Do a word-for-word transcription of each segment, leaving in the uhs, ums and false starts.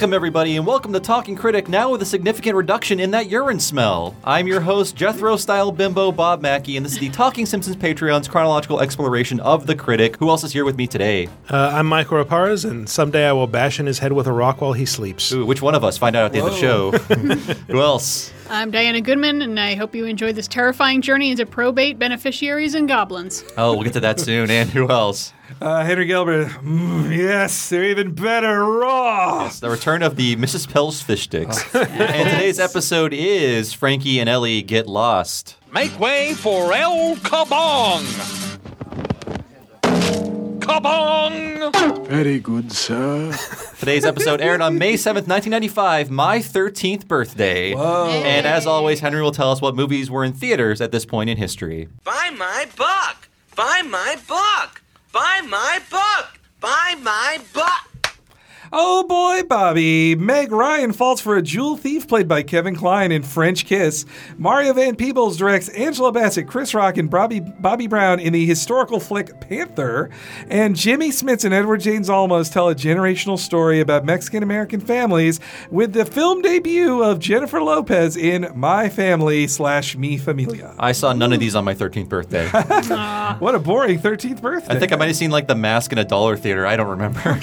Welcome, everybody, and welcome to Talking Critic, now with a significant reduction in that urine smell. I'm your host, Jethro-style bimbo Bob Mackey, and this is the Talking Simpsons Patreon's chronological exploration of the critic. Who else is here with me today? Uh, I'm Michael Raparez, and someday I will bash in his head with a rock while he sleeps. Ooh, which one of us? Find out at the Whoa. end of the show. Who else? I'm Diana Goodman, and I hope you enjoyed this terrifying journey into probate, beneficiaries, and goblins. Oh, we'll get to that soon. And who else? Uh, Henry Gilbert. Mm, yes, they're even better raw. Yes, the return of the Missus Pell's fish sticks. Oh. And today's episode is Frankie and Ellie Get Lost. Make way for El Kabong! Kabong! Very good, sir. Today's episode aired on May seventh, nineteen ninety-five, my thirteenth birthday. Whoa. And as always, Henry will tell us what movies were in theaters at this point in history. Buy my book! Buy my book! Buy my book! Buy my book! Oh boy, Bobby. Meg Ryan falls for a jewel thief played by Kevin Kline in French Kiss. Mario Van Peebles directs Angela Bassett, Chris Rock, and Bobby, Bobby Brown in the historical flick Panther. And Jimmy Smits and Edward James Olmos tell a generational story about Mexican-American families with the film debut of Jennifer Lopez in My Family slash Mi Familia. I saw none of these on my thirteenth birthday. What a boring thirteenth birthday. I think I might have seen like The Mask in a dollar theater. I don't remember.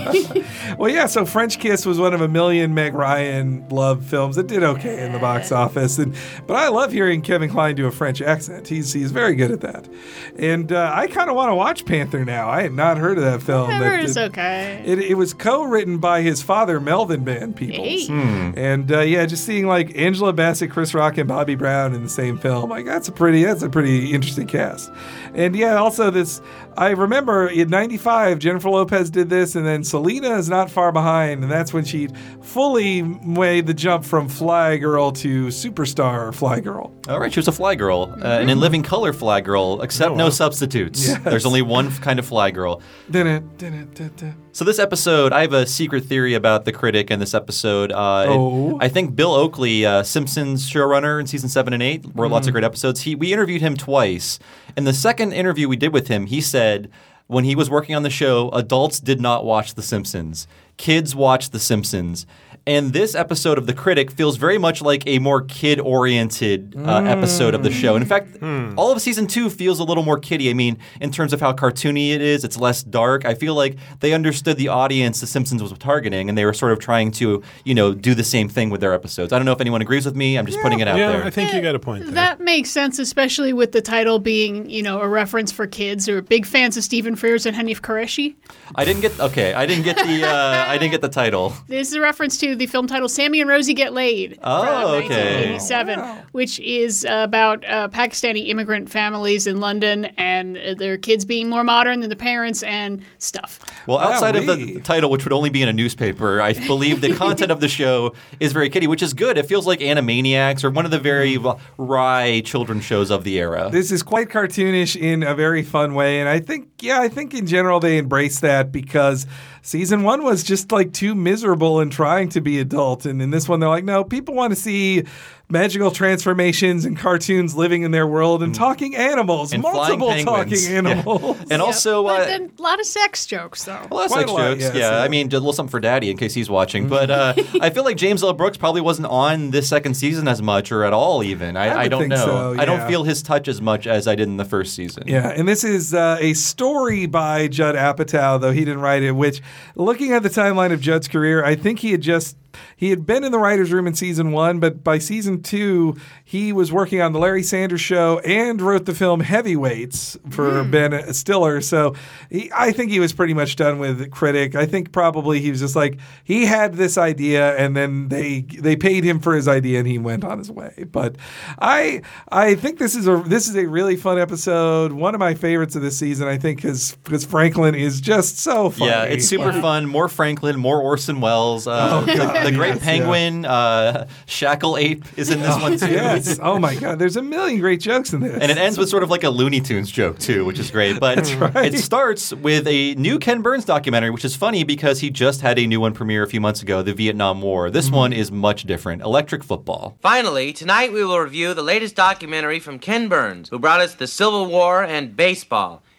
Well, yeah, so French Kiss was one of a million Meg Ryan love films that did okay in the box office. And But I love hearing Kevin Kline do a French accent. He's he's very good at that. And uh, I kind of want to watch Panther now. I had not heard of that film. I've heard it's it, okay. It, it was co-written by his father, Melvin Van Peebles. Hey. Hmm. And uh, yeah, just seeing like Angela Bassett, Chris Rock, and Bobby Brown in the same film, like that's a pretty that's a pretty interesting cast. And yeah, also this, I remember in ninety-five, Jennifer Lopez did this, and then Selena is not far behind, and that's when she fully made the jump from Fly Girl to superstar Fly Girl. All right, she was a Fly Girl, uh, and in living color Fly Girl, except Oh, wow. no substitutes. Yes. There's only one kind of Fly Girl. Dun-dun, dun-dun, dun-dun. So this episode, I have a secret theory about the critic in this episode. Uh, Oh. it- I think Bill Oakley, uh, Simpsons showrunner in season seven and eight, wrote lots of great episodes. He we interviewed him twice. In the second interview we did with him, he said when he was working on the show, adults did not watch The Simpsons. Kids watched The Simpsons. And this episode of The Critic feels very much like a more kid-oriented uh, mm. episode of the show. And in fact, mm. all of season two feels a little more kiddie. I mean, in terms of how cartoony it is, it's less dark. I feel like they understood the audience The Simpsons was targeting, and they were sort of trying to, you know, do the same thing with their episodes. I don't know if anyone agrees with me. I'm just yeah. putting it out yeah, there. I think you got a point there. That makes sense, especially with the title being, you know, a reference for kids who are big fans of Stephen Frears and Hanif Kureishi. I didn't get okay. I didn't get the uh, I didn't get the title. This is a reference to the film title Sammy and Rosie Get Laid Oh, from okay. nineteen eighty-seven, Wow. which is about uh, Pakistani immigrant families in London and uh, their kids being more modern than the parents and stuff. Well, outside of the Wowee. title, which would only be in a newspaper, I believe the content of the show is very kiddie, which is good. It feels like Animaniacs or one of the very wry children's shows of the era. This is quite cartoonish in a very fun way, and I think, yeah, I think in general they embrace that because season one was just like too miserable and trying to be adult, and in this one they're like, no, people want to see magical transformations and cartoons living in their world and talking animals, And multiple flying penguins. talking animals. Yeah. And also, But uh, then a lot of sex jokes, though. well, that's Quite sex a lot, jokes. yes, yeah, yeah. I mean, a little something for Daddy in case he's watching. But uh, I feel like James L. Brooks probably wasn't on this second season as much or at all even. I, I I, would don't think know. so, I don't yeah. feel his touch as much as I did in the first season. Yeah, and this is uh, a story by Judd Apatow, though he didn't write it, which, looking at the timeline of Judd's career, I think he had just He had been in the writer's room in season one, but by season two, he was working on The Larry Sanders Show and wrote the film Heavyweights for mm. Ben Stiller. So he, I think he was pretty much done with Critic. I think probably he was just like, he had this idea, and then they they paid him for his idea, and he went on his way. But I I think this is a this is a really fun episode. One of my favorites of this season, I think, because Franklin is just so funny. Yeah, it's super Like, fun. More Franklin, more Orson Welles. Uh, Oh, God, the, the Great yes, Penguin, uh, Shackle Ape is in this one too. Yes. Oh my God. There's a million great jokes in this. And it ends with sort of like a Looney Tunes joke too, which is great. But That's right. it starts with a new Ken Burns documentary, which is funny because he just had a new one premiere a few months ago, the Vietnam War. This Mm-hmm. one is much different. Electric Football. Finally, tonight we will review the latest documentary from Ken Burns, who brought us the Civil War and baseball.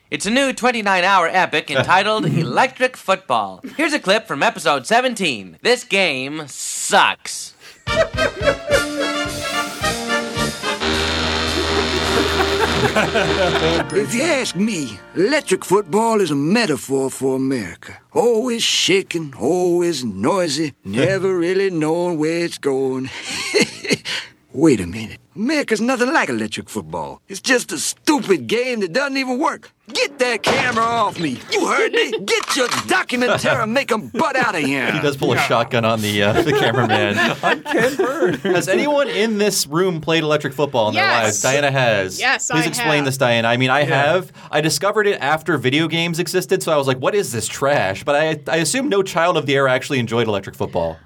It's a new twenty-nine hour epic entitled Electric Football. Here's a clip from episode seventeen. This game sucks. If you ask me, electric football is a metaphor for America. Always shaking, always noisy, never really knowing where it's going. Wait a minute. America's nothing like electric football. It's just a stupid game that doesn't even work. Get that camera off me. You heard me? Get your documentary and make them butt out of here. He does pull a shotgun on the uh, the cameraman. I'm Ken Burn. Has anyone in this room played electric football in their Yes. lives? Diana has. Yes, Please I explain have. this, Diana. I mean, I have. I discovered it after video games existed, so I was like, what is this trash? But I, I assume no child of the era actually enjoyed electric football.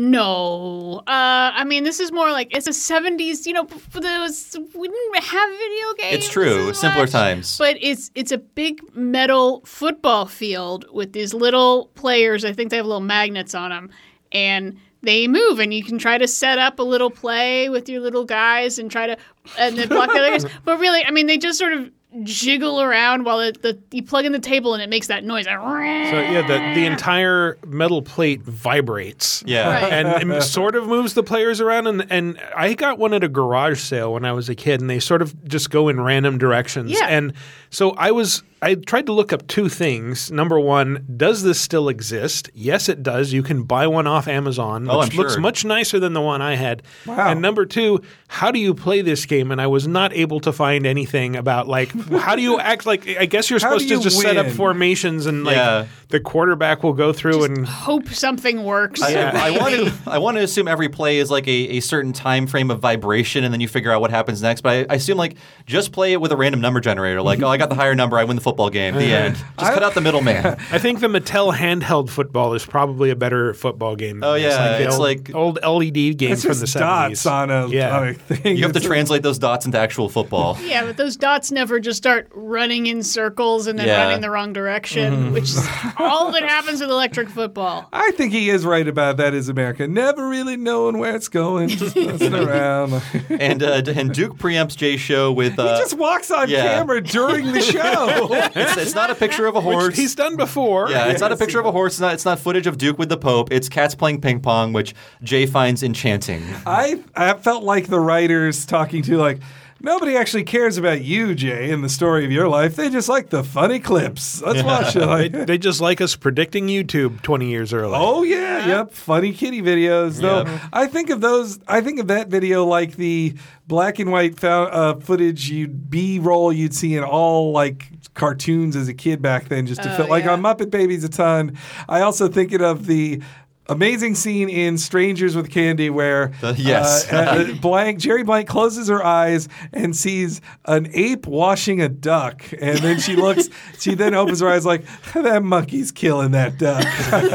No. Uh, I mean, this is more like it's a seventies, you know, for those we didn't have video games. It's true. as Simpler much, times. But it's it's a big metal football field with these little players. I think they have little magnets on them. And they move, and you can try to set up a little play with your little guys and try to and then block the other guys. But really, I mean, they just sort of jiggle around while it, the you plug in the table and it makes that noise. So yeah, the, the entire metal plate vibrates. Yeah. Right. And it sort of moves the players around. And, and I got one at a garage sale when I was a kid, and they sort of just go in random directions. Yeah. And so I was I tried to look up two things. Number one, does this still exist? Yes, it does. You can buy one off Amazon, which Oh, I'm looks sure. much nicer than the one I had. Wow. And number two, how do you play this game? And I was not able to find anything about, like, how do you act like – I guess you're How supposed do to you just set up win? formations and, like, Yeah. the quarterback will go through and – Hope something works. I, Yeah. I want to. I want to assume every play is like a, a certain time frame of vibration, and then you figure out what happens next. But I, I assume like just play it with a random number generator. Like, oh, I got the higher number, I win the football game. The end. Just cut out the middleman. I think the Mattel handheld football is probably a better football game. than Oh, this. yeah, the it's old, like- old L E D game It's from just the seventies. dots on a, Yeah. on a thing. You have to It's- translate those dots into actual football. Yeah, but those dots never just start running in circles and then Yeah. running the wrong direction, which is all that happens with electric football. I think he is right about that. Is America never really knowing where it's going, just messing around. He And uh, and Duke preempts Jay's show with. Uh, just walks on yeah. camera during the show. it's, it's not a picture of a horse. Which he's done before. Yeah, it's not a picture of a horse. It's not, it's not footage of Duke with the Pope. It's cats playing ping pong, which Jay finds enchanting. I I felt like the writers talking to like. Nobody actually cares about you, Jay, and the story of your life. They just like the funny clips. Let's watch it. They, Like, they just like us predicting YouTube twenty years early. oh yeah, yep, funny kitty videos. Though Yep. I think of those. I think of that video like the black and white fou- uh, footage, you'd B-roll you'd see in all like cartoons as a kid back then, just to Oh, feel like yeah. on Muppet Babies a ton. I also think it of the. Amazing scene in Strangers with Candy where The- yes. uh, uh, Blank Jerry Blank closes her eyes and sees an ape washing a duck, and then she looks. She then opens her eyes like that monkey's killing that duck.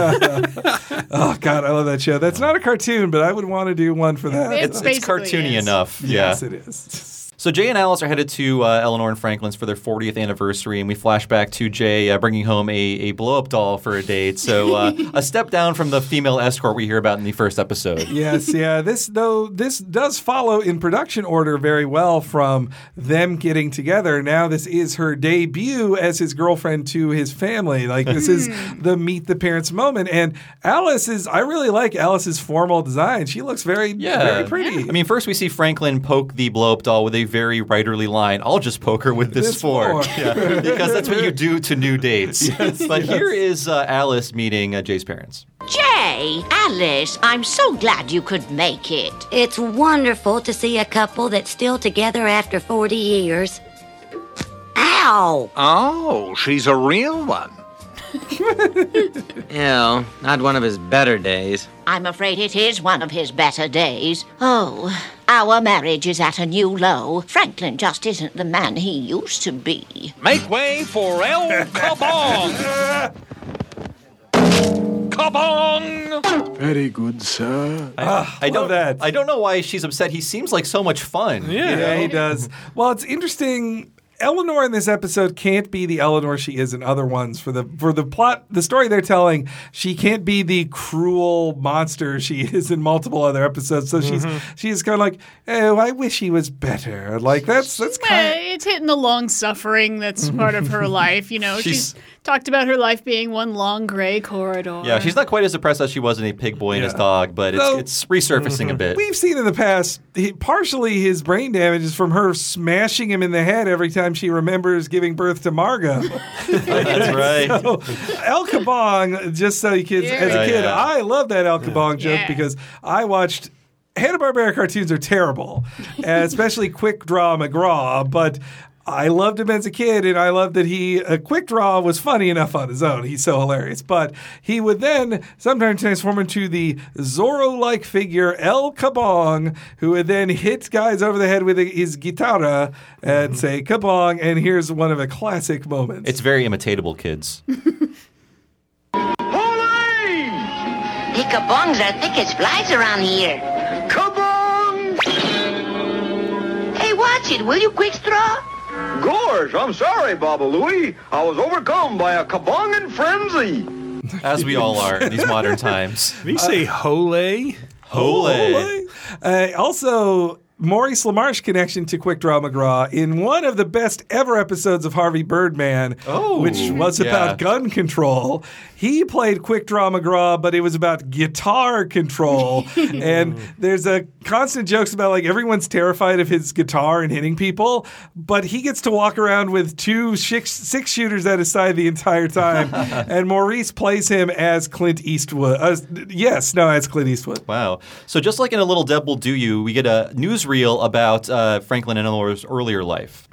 Oh God, I love that show. That's not a cartoon, but I would want to do one for that. It's It's basically cartoony is. enough. Yes, yeah. it is. So Jay and Alice are headed to uh, Eleanor and Franklin's for their fortieth anniversary, and we flash back to Jay uh, bringing home a, a blow-up doll for a date. So uh, a step down from the female escort we hear about in the first episode. Yes, yeah. This though this does follow in production order very well from them getting together. Now this is her debut as his girlfriend to his family. Like this is the meet the parents moment. And Alice is I really like Alice's formal design. She looks very Yeah. very pretty. I mean, first we see Franklin poke the blow-up doll with a very writerly line. I'll just poke her with this, This fork. fork. Yeah, because that's what you do to new dates. But here is uh, Alice meeting uh, Jay's parents. Jay, Alice, I'm so glad you could make it. It's wonderful to see a couple that's still together after forty years. Ow! Oh, she's a real one. Ew, not one of his better days. I'm afraid it is one of his better days. Oh, our marriage is at a new low. Franklin just isn't the man he used to be. Make way for El Kabong! Kabong! Very good, sir. I, I don't. that. I don't know why she's upset. He seems like so much fun. Yeah, he does. Well, it's interesting. Eleanor in this episode can't be the Eleanor she is in other ones. For the for the plot, the story they're telling, she can't be the cruel monster she is in multiple other episodes. So she's she's kind of like, oh, I wish he was better. Like that's that's Well, kind. it's hitting the long suffering that's part of her life. You know, she's, she's talked about her life being one long gray corridor. Yeah, she's not quite as depressed as she was in A Pig Boy and His Dog, but it's, No. it's resurfacing Mm-hmm. a bit. We've seen in the past, he, partially his brain damage is from her smashing him in the head every time she remembers giving birth to Margot. That's right. So, El Kabong, just so you kids, as a Yeah, kid, yeah. I love that El Kabong joke Yeah. because I watched Hanna-Barbera cartoons are terrible, and especially Quick Draw McGraw, but I loved him as a kid, and I loved that he, uh, Quick Draw was funny enough on his own. He's so hilarious. But he would then sometimes transform into the Zorro-like figure El Kabong, who would then hit guys over the head with his guitarra and say, Kabong, and here's one of the classic moments. It's very imitatable, kids. Hey, kabongs are thick as flies around here. Kabong! Hey, watch it, will you, Quick Straw? Gorge, I'm sorry, Baba Louie. I was overcome by a kabongin' frenzy. As we all are in these modern times. Did you say Hole? Hole. Uh, also, Maurice LaMarche connection to Quick Draw McGraw in one of the best ever episodes of Harvey Birdman, Oh, which was yeah. about gun control. He played Quick Draw McGraw, but it was about guitar control. And there's a constant jokes about like everyone's terrified of his guitar and hitting people, but he gets to walk around with two six, six shooters at his side the entire time. And Maurice plays him as Clint Eastwood. Uh, yes, no, as Clint Eastwood. Wow. So just like in A Little Deb Will Do You, we get a newsreel about uh, Franklin and Eleanor's earlier life.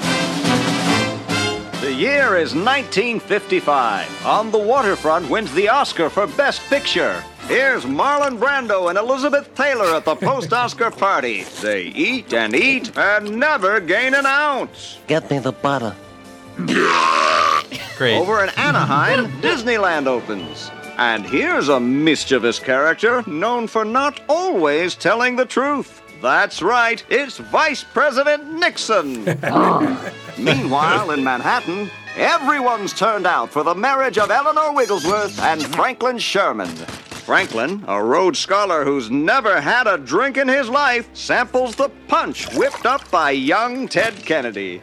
The year is nineteen fifty-five. On the Waterfront wins the Oscar for Best Picture. Here's Marlon Brando and Elizabeth Taylor at the post-Oscar party. They eat and eat and never gain an ounce. Get me the butter. Great. Over in Anaheim, Disneyland opens. And here's a mischievous character known for not always telling the truth. That's right, it's Vice President Nixon. Meanwhile, in Manhattan, everyone's turned out for the marriage of Eleanor Wigglesworth and Franklin Sherman. Franklin, a Rhodes Scholar who's never had a drink in his life, samples the punch whipped up by young Ted Kennedy.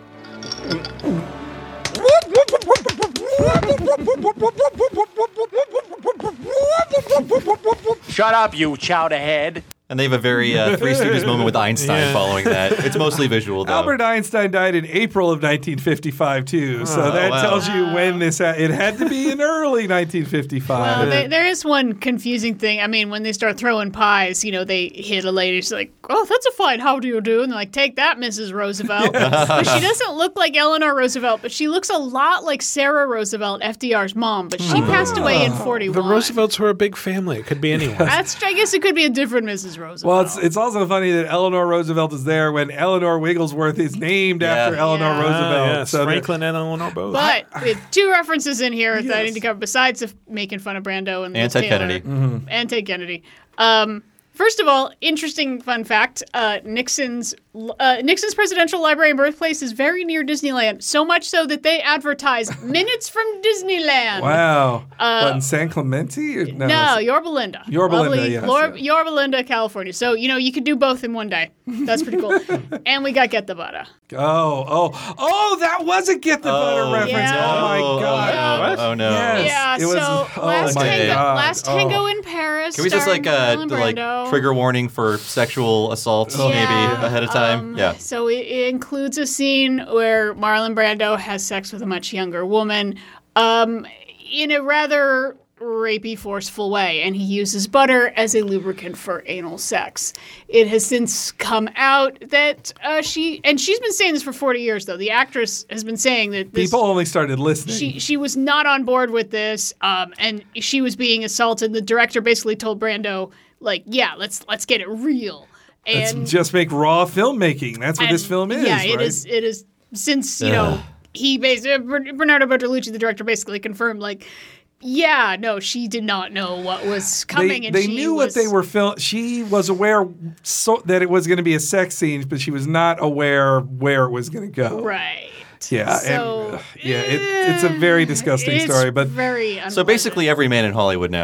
Shut up, you chowderhead. And they have a very uh, Three Stooges moment with Einstein Yeah. following that. It's mostly visual, though. Albert Einstein died in April of nineteen fifty-five, too. So Oh, that wow. tells you when this ha- it had to be in early nineteen fifty-five. Well, there, there is one confusing thing. I mean, when they start throwing pies, you know, they hit a lady. She's like, "Oh, that's a fine. How do you do?" And they're like, "Take that, Missus Roosevelt." But she doesn't look like Eleanor Roosevelt, but she looks a lot like Sarah Roosevelt, F D R's mom. But she passed away in forty-one. The Roosevelts were a big family. It could be anyone. That's, I guess it could be a different Missus Roosevelt. Well, it's it's also funny that Eleanor Roosevelt is there when Eleanor Wigglesworth is named Yeah. after Eleanor Yeah. Roosevelt. Ah, yes, So Franklin and Eleanor both. But we have two references in here that I Yes. need to cover besides of making fun of Brando and, And Liz Ted Taylor. Kennedy. Mm-hmm. And Ted Kennedy. Um, first of all, interesting fun fact: uh, Nixon's uh, Nixon's presidential library and birthplace is very near Disneyland. So much so that they advertise minutes from Disneyland. wow. what, in San Clemente? Or, no, No, it's- Yorba Linda. Yorba Linda, Lovely yes, Lor- yeah. Yorba Linda, California. So, you know, you could do both in one day. That's pretty cool. And we got Get the Butter. Oh, oh, oh! That was a Get the Butter Oh, reference. yeah. Oh my Oh, God! oh, oh, no. Yes. Yeah, it was- so oh last, my tango, God. last Oh. Tango in Paris. Can we just like uh, starring the, Marlon like Brando. trigger warning for sexual assault maybe Yeah, ahead of time? um, yeah. So it, it includes a scene where Marlon Brando has sex with a much younger woman, um, in a rather rapey, forceful way, and he uses butter as a lubricant for anal sex. It has since come out that uh, she, and she's been saying this for forty years, though. The actress has been saying that this, People only started listening. she she was not on board with this, um, and she was being assaulted. The director basically told Brando, like, "Yeah, let's let's get it real." Let's And just make raw filmmaking. That's what and, this film is. Yeah, it right? is. It is since you know he basically Bernardo Bertolucci, the director, basically confirmed like, yeah, no, she did not know what was coming, They, and they she knew was, what they were film. She was aware so that it was going to be a sex scene, but she was not aware where it was going to go. right. Yeah, So, and uh, yeah, it, it's a very disgusting It's story. But very So unpleasant. basically every man in Hollywood now.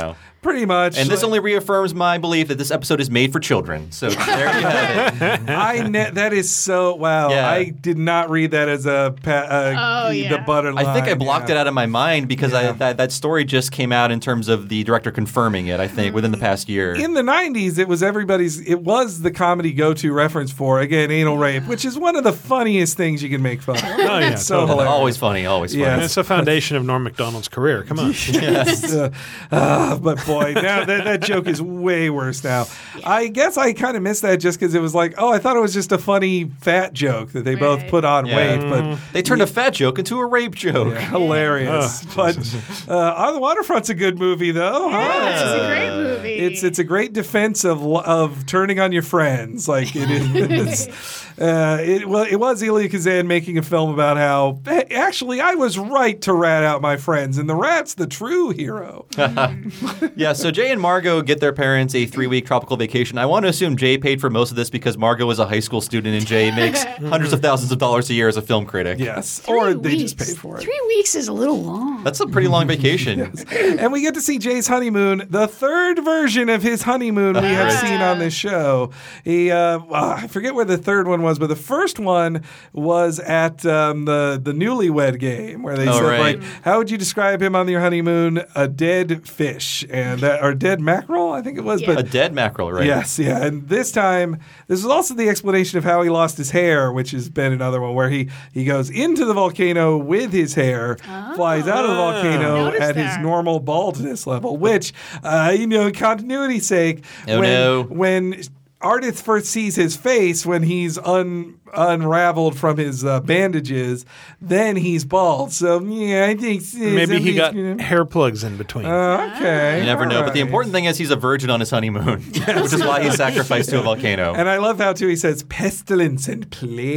Pretty much. And this only reaffirms my belief that this episode is made for children. So there you have it. I ne- that is so wow. Yeah. I did not read that as a pa- uh, Oh, the yeah. butter line. I think I blocked yeah. it out of my mind because I, Yeah. that, that story just came out in terms of the director confirming it, I think, within the past year. In the nineties, it was everybody's. It was the comedy go-to reference for again anal rape, which is one of the funniest things you can make fun of. Oh, yeah, so totally. hilarious. Always funny, always funny. Yes. And it's the foundation of Norm Macdonald's career. Come on. Uh, uh, but boy, now that, that joke is way worse now. I guess I kind of missed that just because it was like, oh, I thought it was just a funny fat joke that they both Right. put on Yeah. weight, but They turned a fat joke into a rape joke. yeah, hilarious. but uh, On the Waterfront's a good movie, though. huh? Yeah, it's a great movie. It's it's a great defense of lo- of turning on your friends. Like it is. uh, it well, it was Elia Kazan making a film about how hey, actually I was right to rat out my friends, and the rat's the true hero. Yeah, so Jay and Margot get their parents a three-week tropical vacation. I want to assume Jay paid for most of this because Margot is a high school student and Jay makes hundreds of thousands of dollars a year as a film critic. Yes, Three or they weeks. just paid for it. Three weeks is a little long. That's a pretty long vacation. And we get to see Jay's honeymoon, the third version of his honeymoon we have Ah. seen on this show. He, uh, uh, I forget where the third one was, but the first one was at um, the the newlywed game where they Oh, said, right. like, how would you describe him on your honeymoon? A dead fish and uh, or dead mackerel, I think it was. Yeah. A But dead mackerel, right? yes, yeah. And this time, this was also the explanation of how he lost his hair, which has been another one where he he goes into the volcano with his hair, flies out of the volcano Noticed at his that. normal baldness level, which, uh, you know, continuity's sake, Oh, when, no. when Ardith first sees his face when he's un, unraveled from his uh, bandages, then he's bald. So, yeah, I think... Maybe he got you know, hair plugs in between. uh, okay. You never know. But the all right. important thing is he's a virgin on his honeymoon, which is why he's sacrificed to a volcano. And I love how, too, he says pestilence and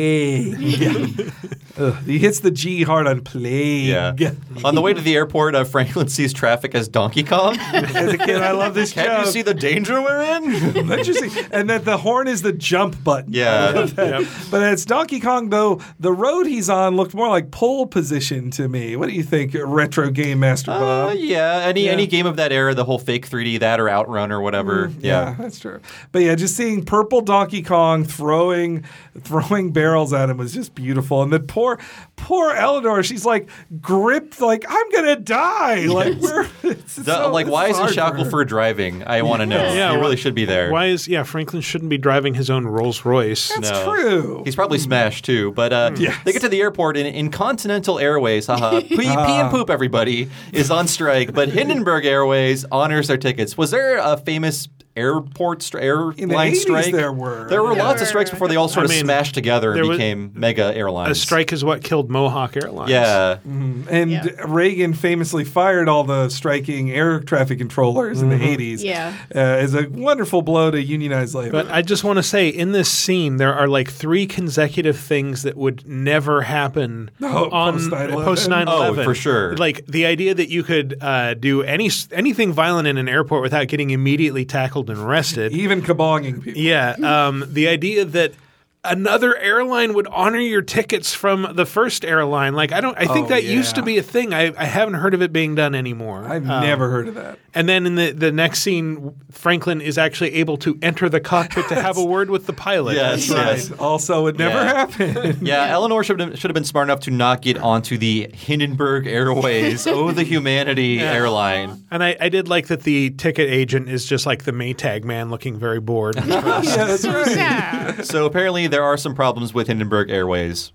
plague. Ugh, he hits the G hard on plague. Yeah. On the way to the airport, uh, Franklin sees traffic as Donkey Kong. As a kid, I love this Can't joke. you see the danger we're in? Don't you see? And that the horn is the jump button. Yeah. I love that. But it's Donkey Kong, though, the road he's on looked more like pole position to me. What do you think, retro game master Uh, Bob? yeah. Any Yeah. any game of that era, the whole fake three D, that or Outrun or whatever. Yeah, that's true. But yeah, just seeing purple Donkey Kong throwing throwing barrels at him was just beautiful. And the poor poor Eleanor, she's like gripped, like I'm gonna die. Like we're it's The- so- like, it's why is he hard for shackled her. for driving? I want to know. Yeah, he why- really should be there. Why is yeah? Franklin shouldn't be driving his own Rolls Royce. That's No. true. He's probably smashed too. But uh, Yes. they get to the airport in, in Continental Airways. Haha. Pee, pee and poop, everybody, is on strike. But Hindenburg Airways honors their tickets. Was there a famous airport stri- In the airline eighties strike? there were. There were There lots of were. strikes before they all sort of I mean, smashed together there and was- became mega airlines. A strike is what killed Mohawk Airlines. Yeah. And Yeah. Reagan famously fired all the striking air traffic controllers in the eighties. Yeah. Uh, as a wonderful blow to unionized labor. But I just want to say, in this scene, there are like three consecutive things that would never happen Oh, on post nine eleven. post nine eleven. Oh, for sure. Like the idea that you could uh, do any anything violent in an airport without getting immediately tackled and arrested. Even kabonging people. Yeah, um, the idea that another airline would honor your tickets from the first airline. Like I don't. I think Oh, that used to yeah. be a thing. I, I haven't heard of it being done anymore. I've Um, never heard of that. And then in the, the next scene, Franklin is actually able to enter the cockpit to have a word with the pilot. Yes, yes. Also, it never Yeah. happened. Yeah, Eleanor should have, should have been smart enough to not get onto the Hindenburg Airways, oh the humanity airline. And I, I did like that the ticket agent is just like the Maytag man looking very bored. yeah, that's So right. sad. So apparently there are some problems with Hindenburg Airways.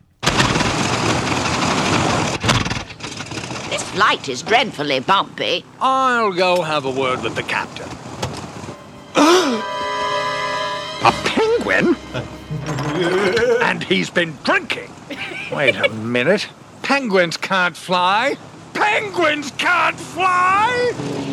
This flight is dreadfully bumpy. I'll go have a word with the captain. A penguin? And he's been drinking. Wait a minute. Penguins can't fly. Penguins can't fly!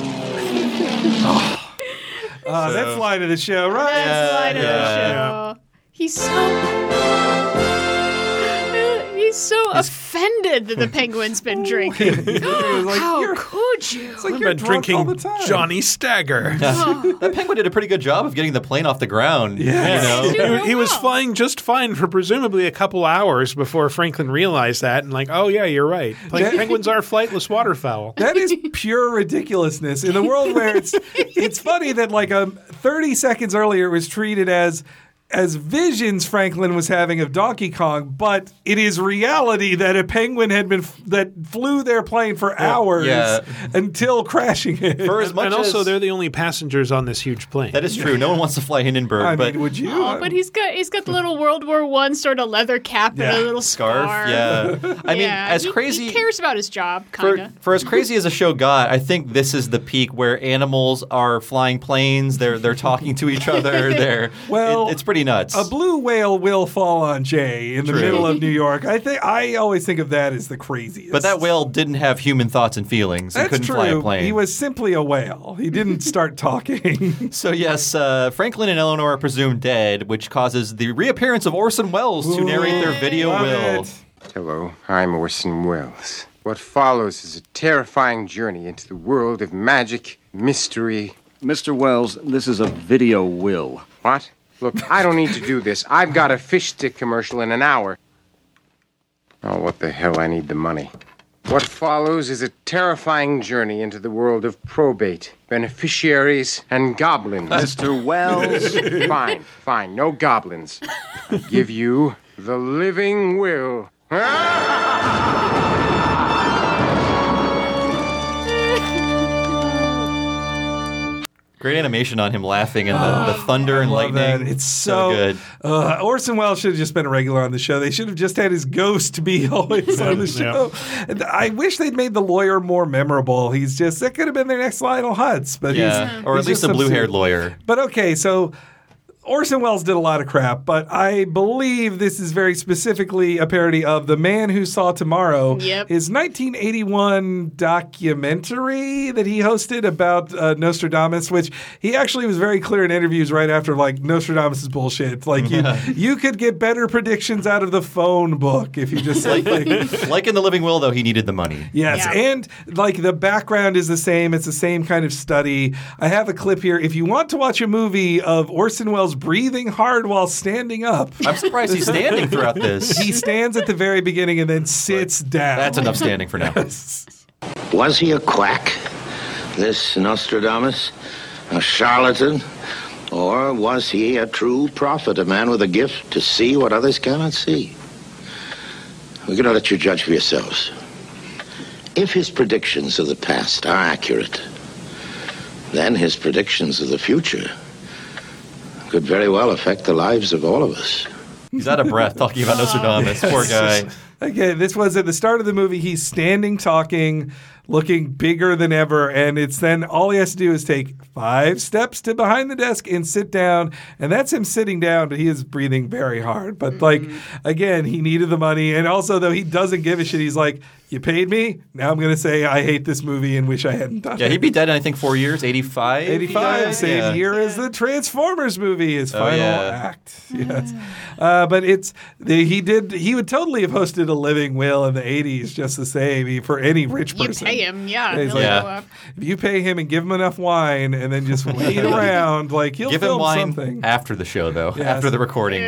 Uh, that's line of the show, right? That's the line of the yeah. show. He's so. He He's so offended that the penguin's been drinking. like, How you're- could you? It's like I've you're been drunk all drinking the time. Johnny Stagger. That penguin did a pretty good job of getting the plane off the ground. Yeah. You know? He, he was flying just fine for presumably a couple hours before Franklin realized that and like, oh yeah, you're right. Like, That- penguins are flightless waterfowl. That is pure ridiculousness in the world where it's it's funny that like um, thirty seconds earlier it was treated as as visions Franklin was having of Donkey Kong, but it is reality that a penguin had been that flew their plane for hours yeah. until crashing it. For as much And also, as, they're the only passengers on this huge plane. that is true. No one wants to fly Hindenburg, I but mean, would you? Oh, but he's got he's got the little World War One sort of leather cap Yeah. and a little scarf. scarf. Yeah. I mean, Yeah, as he- crazy He cares about his job, for, kind of. for as crazy as the show got, I think this is the peak where animals are flying planes. They're they're talking to each other. They're Well, it- it's pretty nuts. A blue whale will fall on Jay in the True. middle of New York. I think I always think of that as the craziest. But that whale didn't have human thoughts and feelings and That's couldn't true. fly a plane. He was simply a whale. He didn't start talking. So yes, uh, Franklin and Eleanor are presumed dead, which causes the reappearance of Orson Welles to narrate their video Love will. it. Hello, I'm Orson Welles. What follows is a terrifying journey into the world of magic, mystery. Mister Wells, this is a video will. What? Look, I don't need to do this. I've got a fish stick commercial in an hour. Oh, what the hell? I need the money. What follows is a terrifying journey into the world of probate, beneficiaries, and goblins. Mister Wells. Fine, fine, no goblins. I give you the living will. Great animation on him laughing and the, the thunder and Love lightning. that. It's so, good. Uh, Orson Welles should have just been a regular on the show. They should have just had his ghost be always on the show. And I wish they'd made the lawyer more memorable. He's just that could have been their next Lionel Hutz, but Yeah, he's, or he's at least just a some blue-haired suit. lawyer. But okay, so Orson Welles did a lot of crap, but I believe this is very specifically a parody of The Man Who Saw Tomorrow, Yep. his nineteen eighty-one documentary that he hosted about uh, Nostradamus, which he actually was very clear in interviews right after, like, Nostradamus is bullshit. Like, you, you could get better predictions out of the phone book if you just Like, like, like in the Living Will, though, he needed the money. Yes, Yeah. and like the background is the same. It's the same kind of study. I have a clip here. If you want to watch a movie of Orson Welles breathing hard while standing up, I'm surprised he's standing throughout this. he stands at the very beginning and then sits down. That's enough standing for now. Was he a quack, this Nostradamus? A charlatan? Or was he a true prophet, a man with a gift to see what others cannot see? We're going to let you judge for yourselves. If his predictions of the past are accurate, then his predictions of the future could very well affect the lives of all of us. He's out of breath talking about Nostradamus. Poor guy. Again, this was at the start of the movie. He's standing, talking, looking bigger than ever, and it's then all he has to do is take five steps to behind the desk and sit down, and that's him sitting down, but he is breathing very hard. But like, again, he needed the money, and also though he doesn't give a shit, he's like, you paid me, now I'm going to say I hate this movie and wish I hadn't done Yeah, it. he'd be dead in, I think, four years. eighty-five? eighty-five, same Yeah. year as the Transformers movie, his Oh, final yeah. act. Yes, uh, but it's the, he did. He would totally have hosted a Living Will in the eighties, just the same he- for any rich You person. pay him, yeah. He's he'll like, go up. if you pay him and give him enough wine, and then just wait around, like he'll Give him film wine something. after the show, though, Yes. after the recording.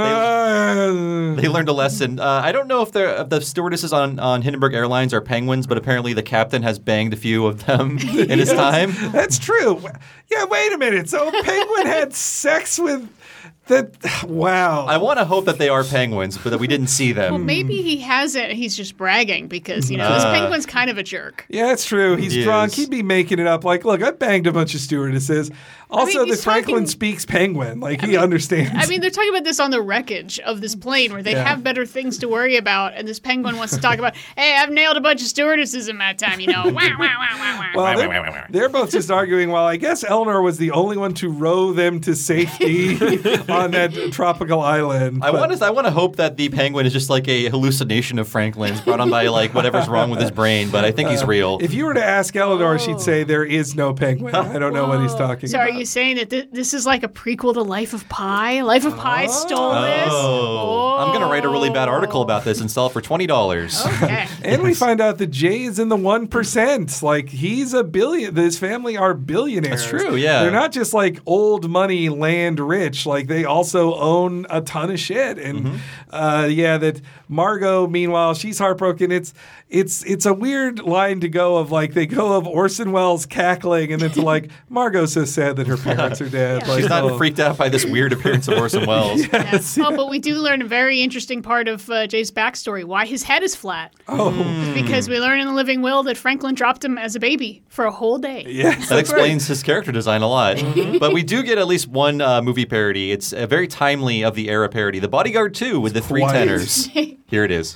Uh, They learned a lesson. Uh, I don't know if they're- if the stewardesses on, on Hindenburg Airlines are penguins, but apparently the captain has banged a few of them in his Yes, time. That's true. Yeah, wait a minute. So a penguin had sex with that? Wow. I want to hope that they are penguins, but that we didn't see them. Well, maybe he hasn't. He's just bragging because, you know, this Uh. penguin's kind of a jerk. Yeah, it's true. He's He drunk. is. He'd be making it up. Like, look, I banged a bunch of stewardesses. Also, mean, that he's Franklin talking- speaks penguin. Like, he understands. I mean, they're talking about this on the wreckage of this plane where they Yeah. have better things to worry about, and this penguin wants to talk about, hey, I've nailed a bunch of stewardesses in my time, you know. Wah, wah, wah, wah, wah. well, they're, they're both just arguing. Well, I guess Eleanor was the only one to row them to safety on that tropical island. I But- want to. I want to hope that the penguin is just like a hallucination of Franklin's, brought on by like whatever's wrong with his brain. But I think he's real. If you were to ask Eleanor, she'd say there is no penguin. I don't know what he's talking So about. are you saying that th- this is like a prequel to Life of Pi? Life of Pi stole this? Oh, I'm going to write a really bad article about this and sell it for twenty dollars. Okay. And we find out that Jay is in the one percent. Like, he's a billion. His family are billionaires. That's true, yeah. They're not just like old money, land rich. Like, they also own a ton of shit. And Mm-hmm. uh, yeah, that Margot, meanwhile, she's heartbroken. It's it's it's a weird line to go of like, they go of Orson Welles cackling and then to like, Margot's so sad that her parents are dead. Like, She's not oh. freaked out by this weird appearance of Orson Welles. Yes. Oh, but we do learn a very interesting part of uh, Jay's backstory, why his head is flat. Oh. Because we learn in the living will that Franklin dropped him as a baby for a whole day. Yes. That explains his character design a lot. But we do get at least one uh, movie parody. It's a very timely of the era parody. The Bodyguard two with the three Quite. tenors. Here it is.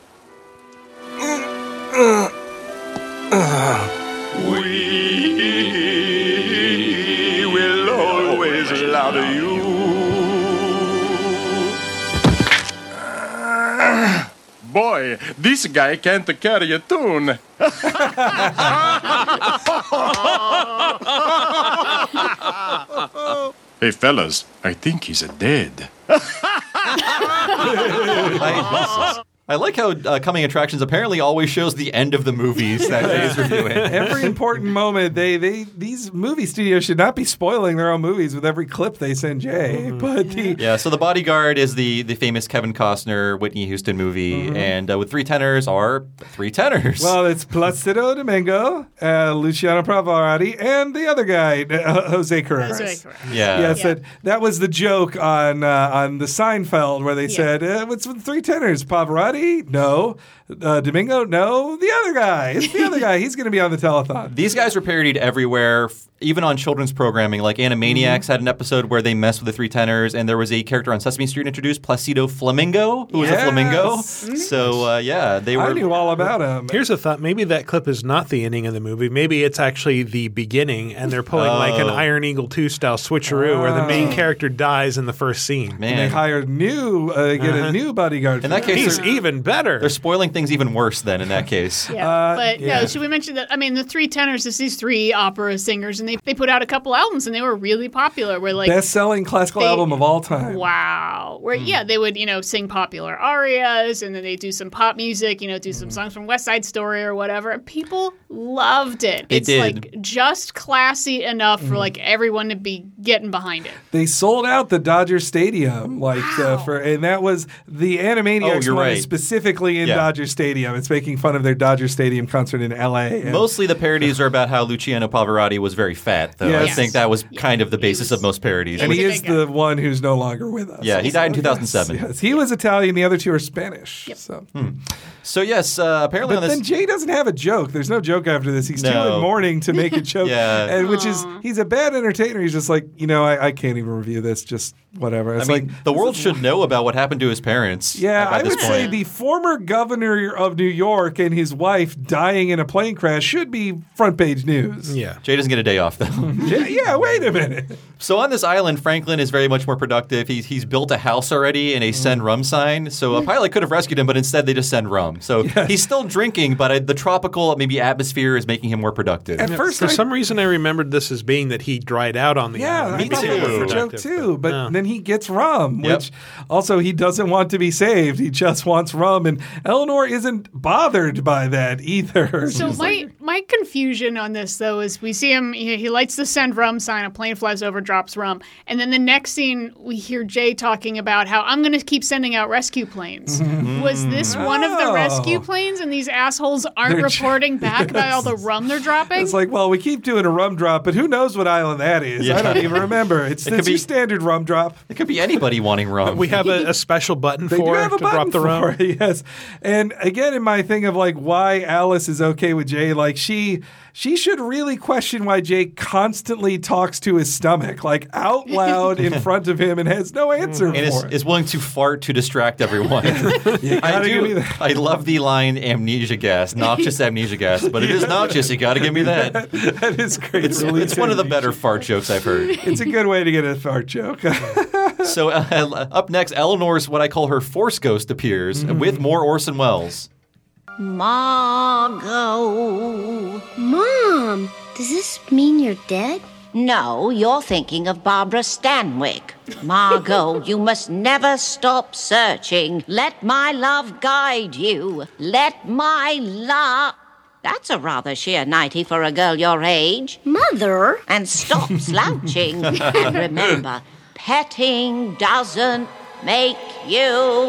We will always love you. Boy, this guy can't carry a tune. Hey, fellas, I think he's a dead. I, I like how uh, Coming Attractions apparently always shows the end of the movies that Jay's reviewing. Every important moment, they, they these movie studios should not be spoiling their own movies with every clip they send Jay. But the Yeah, so The Bodyguard is the, the famous Kevin Costner, Whitney Houston movie, Mhm. and uh, with three tenors are three tenors. well, it's Placido Domingo, uh, Luciano Pavarotti, and the other guy, uh, Jose Carreras. Jose Carreras. Yeah. Yes, Yeah. That, that was the joke on uh, on the Seinfeld where they Yeah. said, uh, "What's with three tenors? Pavarotti? No. Uh, Domingo? No. The other guy. It's the other guy. He's going to be on the telethon." These guys were parodied everywhere, f- even on children's programming. Like Animaniacs had an episode where they messed with the three tenors, and there was a character on Sesame Street introduced, Placido Flamingo, who was Yes. a flamingo. So, uh, yeah, they I were. knew all about him. Here's a thought. Maybe that clip is not the ending of the movie. Maybe it's actually the beginning, and they're pulling like an Oh. Iron Eagle two style switcheroo where the main Oh. character dies in the first scene. And they Man. hired new, uh, they get Uh-huh. a new bodyguard. In for that case, He's they're- even better. They're spoiling things even worse then in that case. Yeah, Uh, but yeah. no, should we mention that? I mean, the three tenors is these three opera singers, and they, they put out a couple albums, and they were really popular. Where like best-selling classical they- album of all time. wow, where yeah, they would you know sing popular arias, and then they do some pop music, you know, do some songs from West Side Story or whatever, and people loved it. They it's did. like just classy enough for like everyone to be getting behind it. They sold out the Dodger Stadium, like uh, for, and that was the Oh, Animaniacs you're one right. is specifically in Yeah. Dodger Stadium. It's making fun of their Dodger Stadium concert in L A. And Mostly the parodies are about how Luciano Pavarotti was very fat, though. I Yes. think that was kind of the basis of most parodies. and he was a is big guy. the one who's no longer with us. Yeah, he died in Also, two thousand seven. Yes, yes. He was Italian. The other two are Spanish. So. So, yes, uh, apparently But on this. then Jay doesn't have a joke. There's no joke after this. He's too No. in mourning to make a joke. Yeah. And which is, he's a bad entertainer. He's just like, you know, I, I can't even review this. Just whatever. I It's mean, like, the world should know about what happened to his parents. yeah, by I this would point. say the former governor of New York and his wife dying in a plane crash should be front page news. yeah. Jay doesn't get a day off, though. Yeah, yeah, wait a minute. So on this island, Franklin is very much more productive. He's, he's built a house already and a send rum sign. So a pilot could have rescued him, but instead they just send rum. So he's still drinking, but uh, the tropical maybe atmosphere is making him more productive. At first, For I- some reason, I remembered this as being that he dried out on the Yeah, island. I Me thought that was too. the joke Productive, too. But no. then he gets rum, Yep. which also he doesn't want to be saved. He just wants rum, and Eleanor isn't bothered by that either. So She's my like, my confusion on this though is we see him he, he lights the send rum sign, a plane flies over, drops rum, and then the next scene we hear Jay talking about how I'm going to keep sending out rescue planes. Was this one of the Oh. rescue planes, and these assholes aren't They're j- reporting back about all the Yes. rum they're dropping? It's like, well, we keep doing a rum drop, but who knows what island that is? Yeah. I don't even remember. It's, It it's could be- your standard rum drop. It could be anybody wanting rum. We have a, a special button They for do have a to button drop the rum. for it, yes. And again, in my thing of like why Alice is okay with Jay, like she she should really question why Jay constantly talks to his stomach, like out loud in front of him, and has no answer and is, for it. is willing to fart to distract everyone. I gotta give me do. that. I love the line "amnesia gas," noxious amnesia gas, but it is noxious. You got to give me that. That is great. It's, it's one of the better fart jokes I've heard. It's a good way to get a fart joke. So uh, up next, Eleanor's what I call her force ghost appears with more Orson Welles. Margot. Mom, does this mean you're dead? No, you're thinking of Barbara Stanwyck. Margot, you must never stop searching. Let my love guide you. Let my love... That's a rather sheer nightie for a girl your age. Mother? And stop slouching. And remember, petting doesn't make you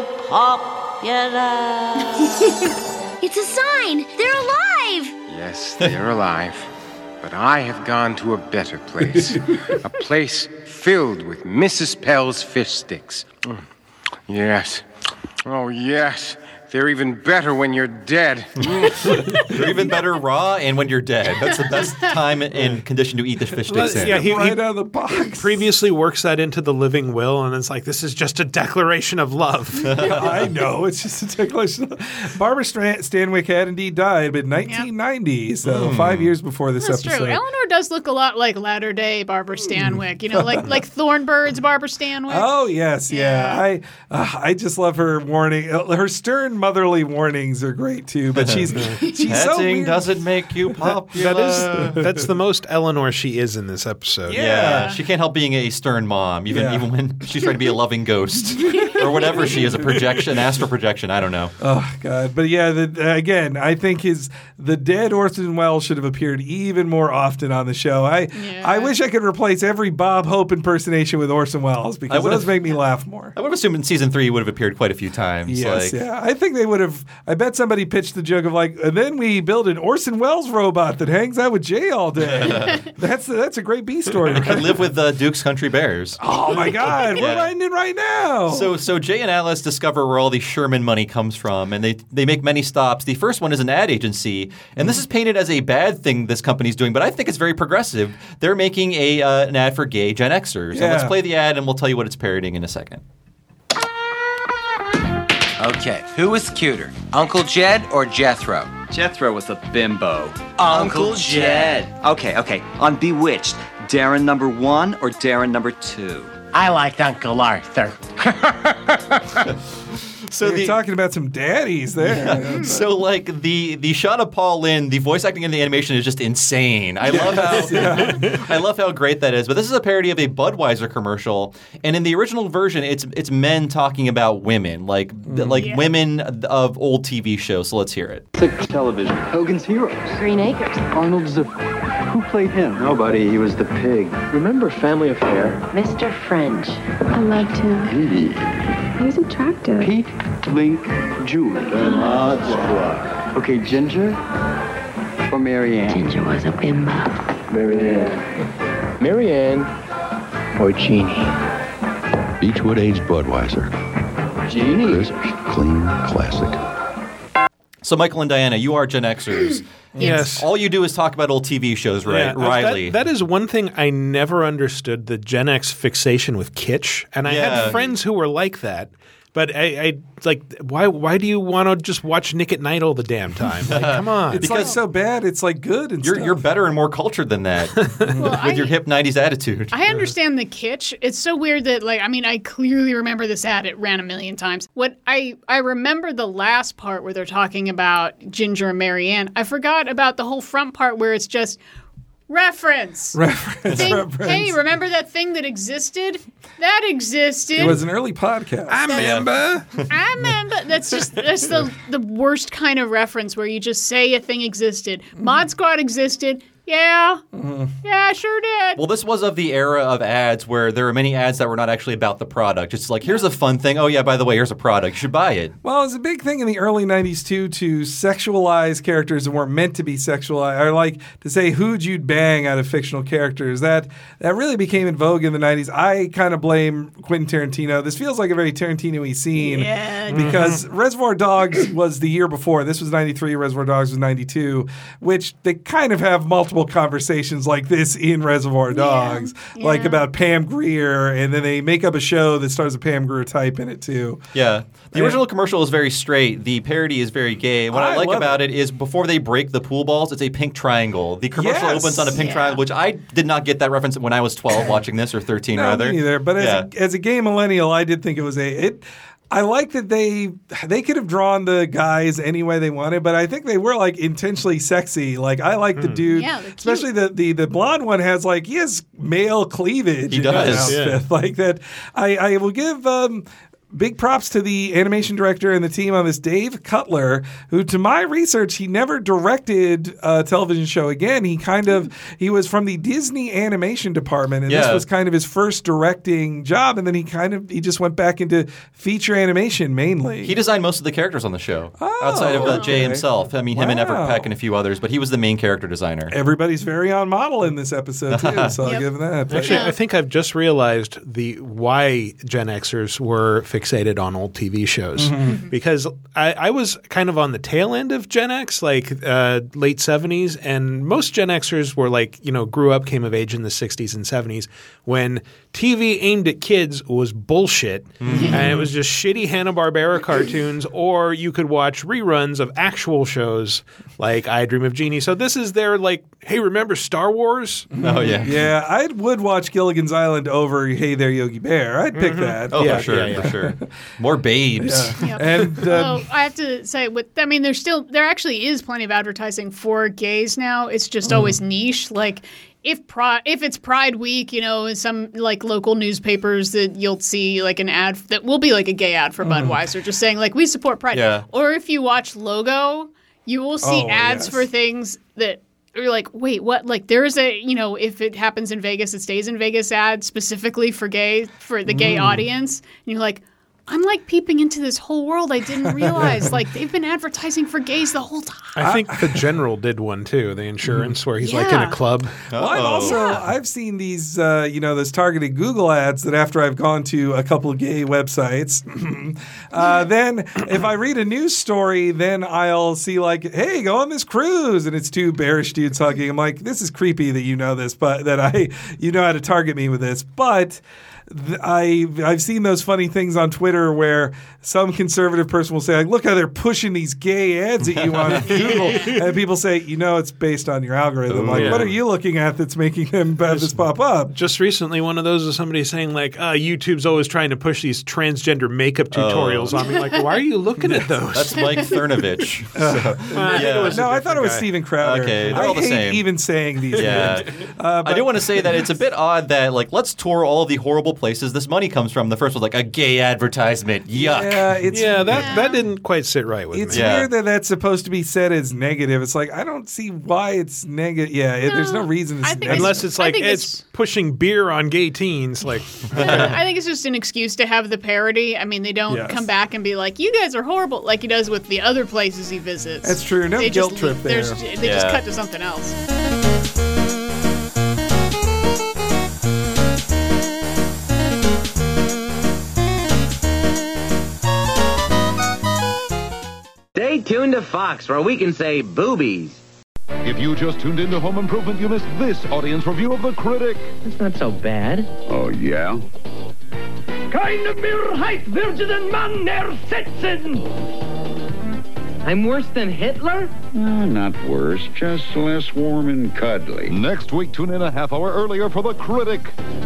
popular. It's a sign. They're alive. Yes, they're alive. But I have gone to a better place. A place filled with Missus Pell's fish sticks. Mm. Yes. Oh, yes. They're even better when you're dead. They're even better raw and when you're dead. That's the best time and condition to eat the fish sticks in. Yeah, he, right he out of the box. previously works that into the living will, and it's like, this is just a declaration of love. Yeah, I know. It's just a declaration. Barbara Stan- Stanwyck had indeed died in nineteen ninety, so Mm. five years before this That's episode. true. Eleanor does look a lot like latter-day Barbara Stanwyck. You know, like like Thornbird's Barbara Stanwyck. Oh yes, yeah. Yeah. I uh, I just love her warning. Uh, her stern motherly warnings are great too. But she's she's so Petting weird. doesn't make you popular. That is, that's the most Eleanor she is in this episode. Yeah. Yeah. She can't help being a stern mom, even Yeah. even when she's trying to be a loving ghost or whatever she is, a projection, astral projection. I don't know. Oh God! But yeah, the, uh, again, I think his the dead Orson Welles should have appeared even more often on the show. I Yeah. I wish I could replace every Bob Hope impersonation with Orson Welles because would've- those make me laugh more. I would assume in season three he would have appeared quite a few times. Yes, like, yeah. I think they would have. I bet somebody pitched the joke of like, and then we build an Orson Welles robot that hangs out with Jay all day. that's that's a great B story. I could live with uh, Duke's Country Bears. Oh my God! We're Yeah. writing it right now. So, so Jay and Alice discover where all the Sherman money comes from, and they they make many stops. The first one is an ad agency, and this is painted as a bad thing this company's doing, but I think it's very progressive. They're making a uh, an ad for gay Gen Xers. So Yeah. let's play the ad, and we'll tell you what it's parodying in a second. Okay, who was cuter, Uncle Jed or Jethro? Jethro was a bimbo. Uncle Jed. Okay, okay. On Bewitched, Darren number one or Darren number two? I liked Uncle Arthur. So You're the, talking about some daddies there. so like the the shot of Paul Lynde, the voice acting in the animation is just insane. I love how I love how great that is. But this is a parody of a Budweiser commercial, and in the original version, it's it's men talking about women, like like Yeah. women of old T V shows. So let's hear it. Six television. Hogan's Heroes. Green Acres. Arnold Zip. Who played him? Nobody. He was the pig. Remember Family Affair? Mister French. I liked him. He. He was attractive. Pete, Link, Julie. Okay, Ginger or Mary Ann? Ginger was a bimbo. Mary Ann. Mary Ann or Jeannie? Beechwood aged Budweiser. Jeannie. Crisp, clean, classic. So Michael and Diana, you are Gen Xers. Yes. All you do is talk about old T V shows, right? Yeah, Riley. That, that is one thing I never understood, the Gen X fixation with kitsch. And I Yeah. had friends who were like that. But I, I like why why do you want to just watch Nick at Night all the damn time? Like, come on. It's like so bad. It's like good and you're stuff. you're better and more cultured than that Well, with I, your hip nineties attitude. I understand the kitsch. It's so weird that, like, I mean, I clearly remember this ad. It ran a million times. What I I remember the last part where they're talking about Ginger and Mary Ann. I forgot about the whole front part where it's just reference. Reference, Thing- reference. Hey, remember that thing that existed? That existed. It was an early podcast. I remember. I remember. That's just that's the the worst kind of reference where you just say a thing existed. Mod Squad existed. Yeah. Yeah, sure did. Well, this was of the era of ads where there were many ads that were not actually about the product. It's like, here's a fun thing. Oh, yeah, by the way, here's a product. You should buy it. Well, it was a big thing in the early nineties, too, to sexualize characters that weren't meant to be sexualized. Or, like, to say who'd you bang out of fictional characters. That that really became in vogue in the nineties. I kind of blame Quentin Tarantino. This feels like a very Tarantino-y scene. Yeah. Because Reservoir Dogs was the year before. This was ninety-three. Reservoir Dogs was ninety-two, which they kind of have multiple conversations like this in Reservoir Dogs, Yeah. like Yeah. about Pam Grier, and then they make up a show that stars a Pam Grier type in it, too. Yeah. The Yeah. original commercial is very straight. The parody is very gay. What I, I like love about it. it is before they break the pool balls, it's a pink triangle. The commercial Yes. opens on a pink Yeah. triangle, which I did not get that reference when I was twelve watching this, or thirteen No, rather. me neither. But as, Yeah. a, as a gay millennial, I did think it was a it. I like that they they could have drawn the guys any way they wanted, but I think they were like intentionally sexy. Like I like the dude. Yeah, especially the, the the blonde one has like he has male cleavage. He in does. his outfit. Yeah. Like that. I, I will give um, big props to the animation director and the team on this, Dave Cutler, who, to my research, he never directed a television show again. He kind of he was from the Disney animation department, and this Yeah. was kind of his first directing job. And then he kind of he just went back into feature animation mainly. He designed most of the characters on the show, outside of uh, Jay okay. himself. I mean, him and Everett Wow. Peck and a few others, but he was the main character designer. Everybody's very on model in this episode too, so I'll Yep. give him that. But- Actually, I think I've just realized the why Gen Xers were fixated on old T V shows Mhm. because I, I was kind of on the tail end of Gen X, like uh, late seventies, and most Gen Xers were like, you know, grew up, came of age in the sixties and seventies when T V aimed at kids was bullshit, Mm-hmm. and it was just shitty Hanna-Barbera cartoons, or you could watch reruns of actual shows like I Dream of Jeannie. So this is their like, hey, remember Star Wars? Oh yeah, yeah. I would watch Gilligan's Island over Hey There, Yogi Bear. I'd pick Mhm. that. Oh, Yeah, for sure, yeah, yeah. for sure. More babes. Yeah. Yep. And uh, Although I have to say, with I mean, there's still there actually is plenty of advertising for gays now. It's just always niche. Like if pri- if it's Pride Week, you know, in some like local newspapers that you'll see like an ad that will be like a gay ad for Budweiser, just saying like we support Pride. Yeah. Or if you watch Logo, you will see Oh, ads yes. for things that. You're like, wait, what? Like, there's a, you know, if it happens in Vegas, it stays in Vegas ad specifically for gay, for the gay audience. And you're like, I'm like peeping into this whole world I didn't realize. Like, they've been advertising for gays the whole time. I think the General did one too, the insurance, where he's like in Yeah. a club. Well, I've also I've seen these uh, you know those targeted Google ads that after I've gone to a couple of gay websites, uh, then if I read a news story, then I'll see like, hey, go on this cruise, and it's two bearish dudes hugging. I'm like, this is creepy that you know this, but that I you know how to target me with this, but. th- I I've seen those funny things on Twitter where some conservative person will say, like, look how they're pushing these gay ads at you on Google, and people say, you know, it's based on your algorithm. Like, Yeah. what are you looking at that's making them have this pop up? Just recently, one of those is somebody saying like, uh, YouTube's always trying to push these transgender makeup tutorials Oh. on me. Like, why are you looking at those? That's Mike Cernovich. So, I think it was a No, I thought it was guy. Steven Crowder. Okay, they're I all the hate same. even saying these Yeah. names. Uh, I do want to say that it's a bit odd that, like, let's tour all of the horrible places this money comes from. The first was like a gay advertisement. Yuck. Yeah, it's yeah, that that didn't quite sit right with It's me. Yeah. weird that that's supposed to be said as negative. It's like I don't see why it's negative. Yeah, it, there's no reason it's I think negative. Unless it's I like think it's, it's- pushing beer on gay teens, like I think it's just an excuse to have the parody. I mean, they don't Yes. come back and be like, "You guys are horrible," like he does with the other places he visits. That's true. No They guilt just, trip there. there's- They just Yeah. cut to something else. Stay tuned to Fox, where we can say boobies. If you just tuned into Home Improvement, you missed this audience review of The Critic. It's not so bad. Oh, yeah? Keine Mehrheit würden man ersetzen. I'm worse than Hitler? Uh, not worse, just less warm and cuddly. Next week, tune in a half hour earlier for The Critic.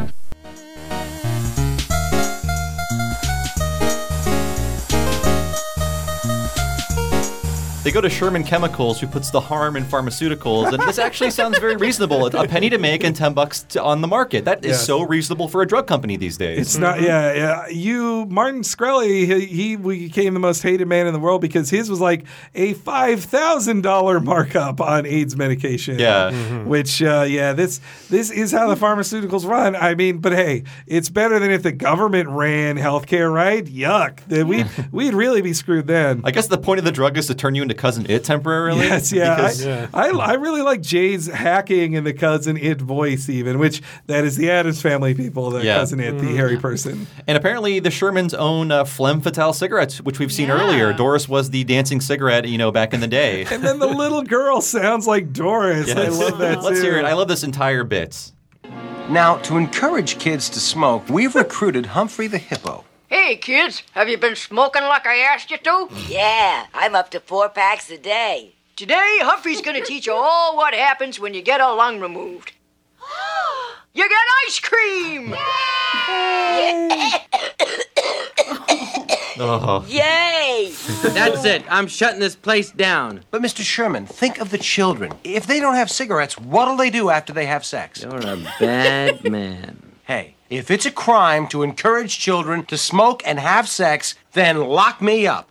They go to Sherman Chemicals, who puts the harm in pharmaceuticals, and this actually sounds very reasonable. A penny to make and ten bucks to, on the market. That is Yes. so reasonable for a drug company these days. It's not, yeah, yeah. You, Martin Shkreli, he, he became the most hated man in the world because his was like a five thousand dollars markup on AIDS medication. Yeah. Mm-hmm. Which, uh, yeah, this this is how the pharmaceuticals run. I mean, but hey, it's better than if the government ran healthcare, right? Yuck. Then We'd, we'd really be screwed then. I guess the point of the drug is to turn you into Cousin It temporarily. Yes, yeah. Because- I, I, I really like Jay's hacking in the Cousin It voice, even, which that is the Addams Family people, the Yeah. Cousin It, the hairy person. And apparently the Shermans own uh, Flemme Fatale cigarettes, which we've seen Yeah. earlier. Doris was the dancing cigarette, you know, back in the day. And then the little girl sounds like Doris. I Yes. love that Let's too. hear it. I love this entire bit. Now, to encourage kids to smoke, we've recruited Humphrey the Hippo. Hey, kids, have you been smoking like I asked you to? Yeah, I'm up to four packs a day. Today, Humphrey's gonna teach you all what happens when you get a lung removed. You get ice cream! Oh. Yay! me. That's it. I'm shutting this place down. But Mister Sherman, think of the children. If they don't have cigarettes, what'll they do after they have sex? You're a bad man. Hey, if it's a crime to encourage children to smoke and have sex, then lock me up.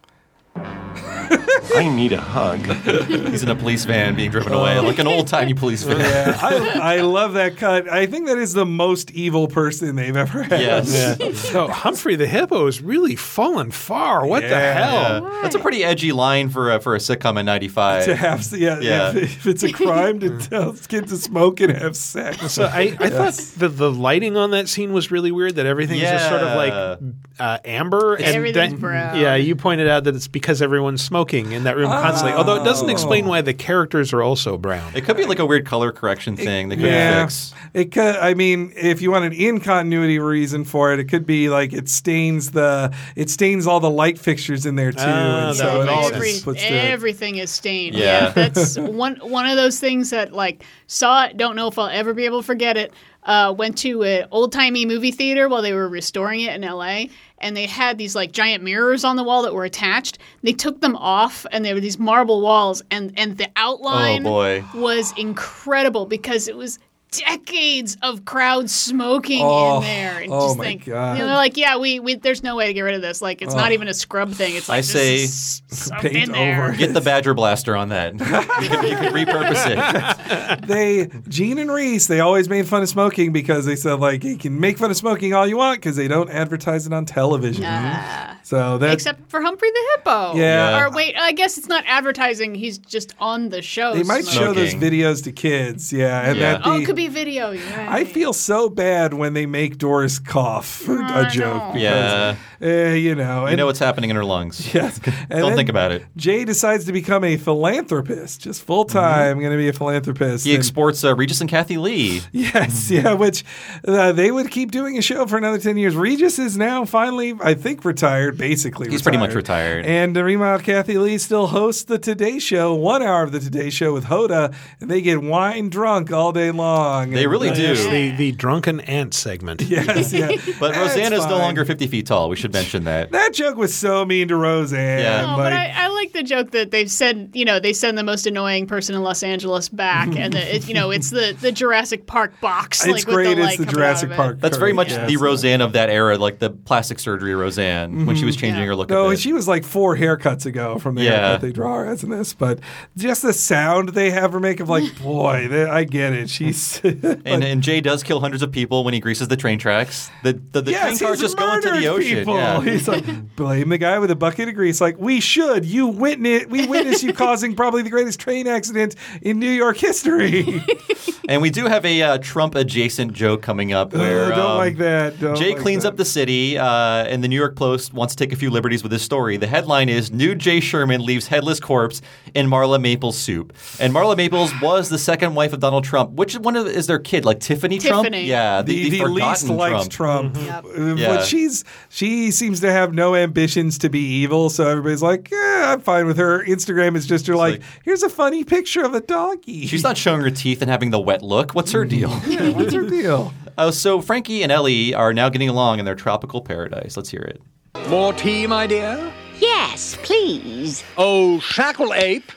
I need a hug. He's in a police van being driven away, like an old-timey police van. Yeah, I, I love that cut. I think that is the most evil person they've ever had. Yes. Yeah. So Humphrey the Hippo is really fallen far. What the hell? Yeah. That's a pretty edgy line for a, for a sitcom in ninety-five. To have, yeah, Yeah. If, if it's a crime to tell kids to smoke and have sex. So I, I thought the, the lighting on that scene was really weird, that everything's just sort of like uh, amber. And Everything's then- brown. Yeah, you pointed out that it's because everyone's smoking in that room constantly. Although it doesn't explain why the characters are also brown. It could be like a weird color correction thing they could Yeah, fix. it could. I mean, if you want an in continuity reason for it, it could be like it stains the it stains all the light fixtures in there too, Ah, and that so would it make all sense. Every, just puts to it. everything is stained. Yeah. Yeah, that's one one of those things that like saw it. Don't know if I'll ever be able to forget it. Uh, went to an old timey movie theater while they were restoring it in L A, and they had these like giant mirrors on the wall that were attached. They took them off, and they were these marble walls, and and the outline Oh, boy. was incredible because it was decades of crowd smoking Oh, in there. And oh just my think, God. You know, they're like, yeah, we, we there's no way to get rid of this. Like, it's Oh. not even a scrub thing. It's like I this say is sucked paint in there. over. Get the Badger Blaster on that. You can, you can repurpose it. They Gene and Reese, they always made fun of smoking because they said like you can make fun of smoking all you want because they don't advertise it on television. Ah. So that's Except for Humphrey the Hippo. Yeah. Or wait, I guess it's not advertising. He's just on the show. they might show those Smoking. videos to kids. Yeah, and Yeah. that Oh, the, it could be video. You're right. I feel so bad when they make Doris cough a I joke. know. Because, Yeah. eh, you know, You and know what's happening in her lungs. yes, and Don't then think about it. Jay decides to become a philanthropist, just full time, going to be a philanthropist. He And- exports uh, Regis and Kathy Lee. Yes, yeah, which uh, they would keep doing a show for another ten years. Regis is now finally, I think, retired, basically. He's pretty much retired. And uh, Rima Kathy Lee still hosts the Today Show, one hour of the Today Show with Hoda, and they get wine drunk all day long. They And, really uh, do. Yes, the, the drunken ant segment. Yes, yeah. But That's Rosanna's no fine. longer fifty feet tall. We should mention that. That joke was so mean to Roseanne. Yeah. No, like, but I, I like the joke that they've said, you know, they send the most annoying person in Los Angeles back, and the, it, you know, it's the, the Jurassic Park box. it's like, great. With the, It's light the coming Jurassic out of it. Park. That's very much yes. the Roseanne of that era, like the plastic surgery Roseanne, when she was changing Yeah. her look No, a bit. she was like four haircuts ago from the Yeah. haircut they draw her as in this. But just the sound they have her make of like, boy, they, I get it. She's and, and Jay does kill hundreds of people when he greases the train tracks. The the, the yes, train cars he's just go into the murdered ocean. people. Yeah. He's like, blame the guy with a bucket of grease. Like, we should. You witness. We witness you causing probably the greatest train accident in New York history. And we do have a uh, Trump adjacent joke coming up where Oh, don't um, like that. Don't Jay like cleans that. up the city, uh, and the New York Post wants to take a few liberties with his story. The headline is "Nude Jay Sherman leaves headless corpse in Marla Maples soup." And Marla Maples was the second wife of Donald Trump. Which one of, is their kid? Like Tiffany, Trump? Tiffany. Yeah, The, the, the, the, least forgotten liked Trump. Trump. Yep. Uh, Yeah. But she's she seems to have no ambitions to be evil, so everybody's like, yeah, I'm fine with her. Instagram is just her like, like- here's a funny picture of a doggy. She's not showing her teeth and having the wet look. What's her deal? Yeah, what's her deal? Oh, so Frankie and Ellie are now getting along in their tropical paradise. Let's hear it. More tea, my dear? Yes, please. Oh, shackle ape.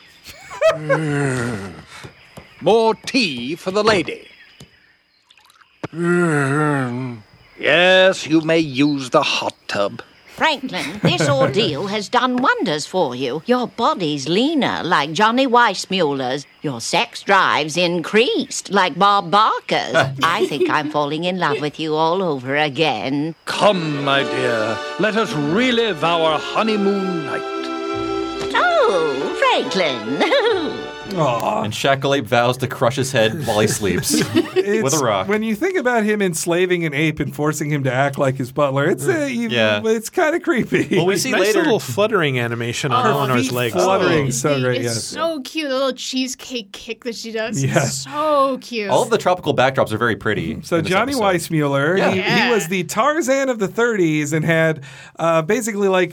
More tea for the lady. Yes, you may use the hot tub. Franklin, this ordeal has done wonders for you. Your body's leaner, like Johnny Weissmuller's. Your sex drive's increased, like Bob Barker's. I think I'm falling in love with you all over again. Come, my dear, let us relive our honeymoon night. Oh, Franklin. Aw. And Shackle Ape vows to crush his head while he sleeps with It's- a rock. When you think about him enslaving an ape and forcing him to act like his butler, it's uh, you, Yeah. it's kind of creepy. Well, we see nice later. little fluttering animation on Oh, Eleanor's feet legs. fluttering. Oh, so the- great, It's yes. so cute. The little cheesecake kick that she does. Yeah. It's so cute. All of the tropical backdrops are very pretty. So in this Johnny episode. Weissmuller, Yeah. he, he Yeah. was the Tarzan of the thirties and had uh, basically like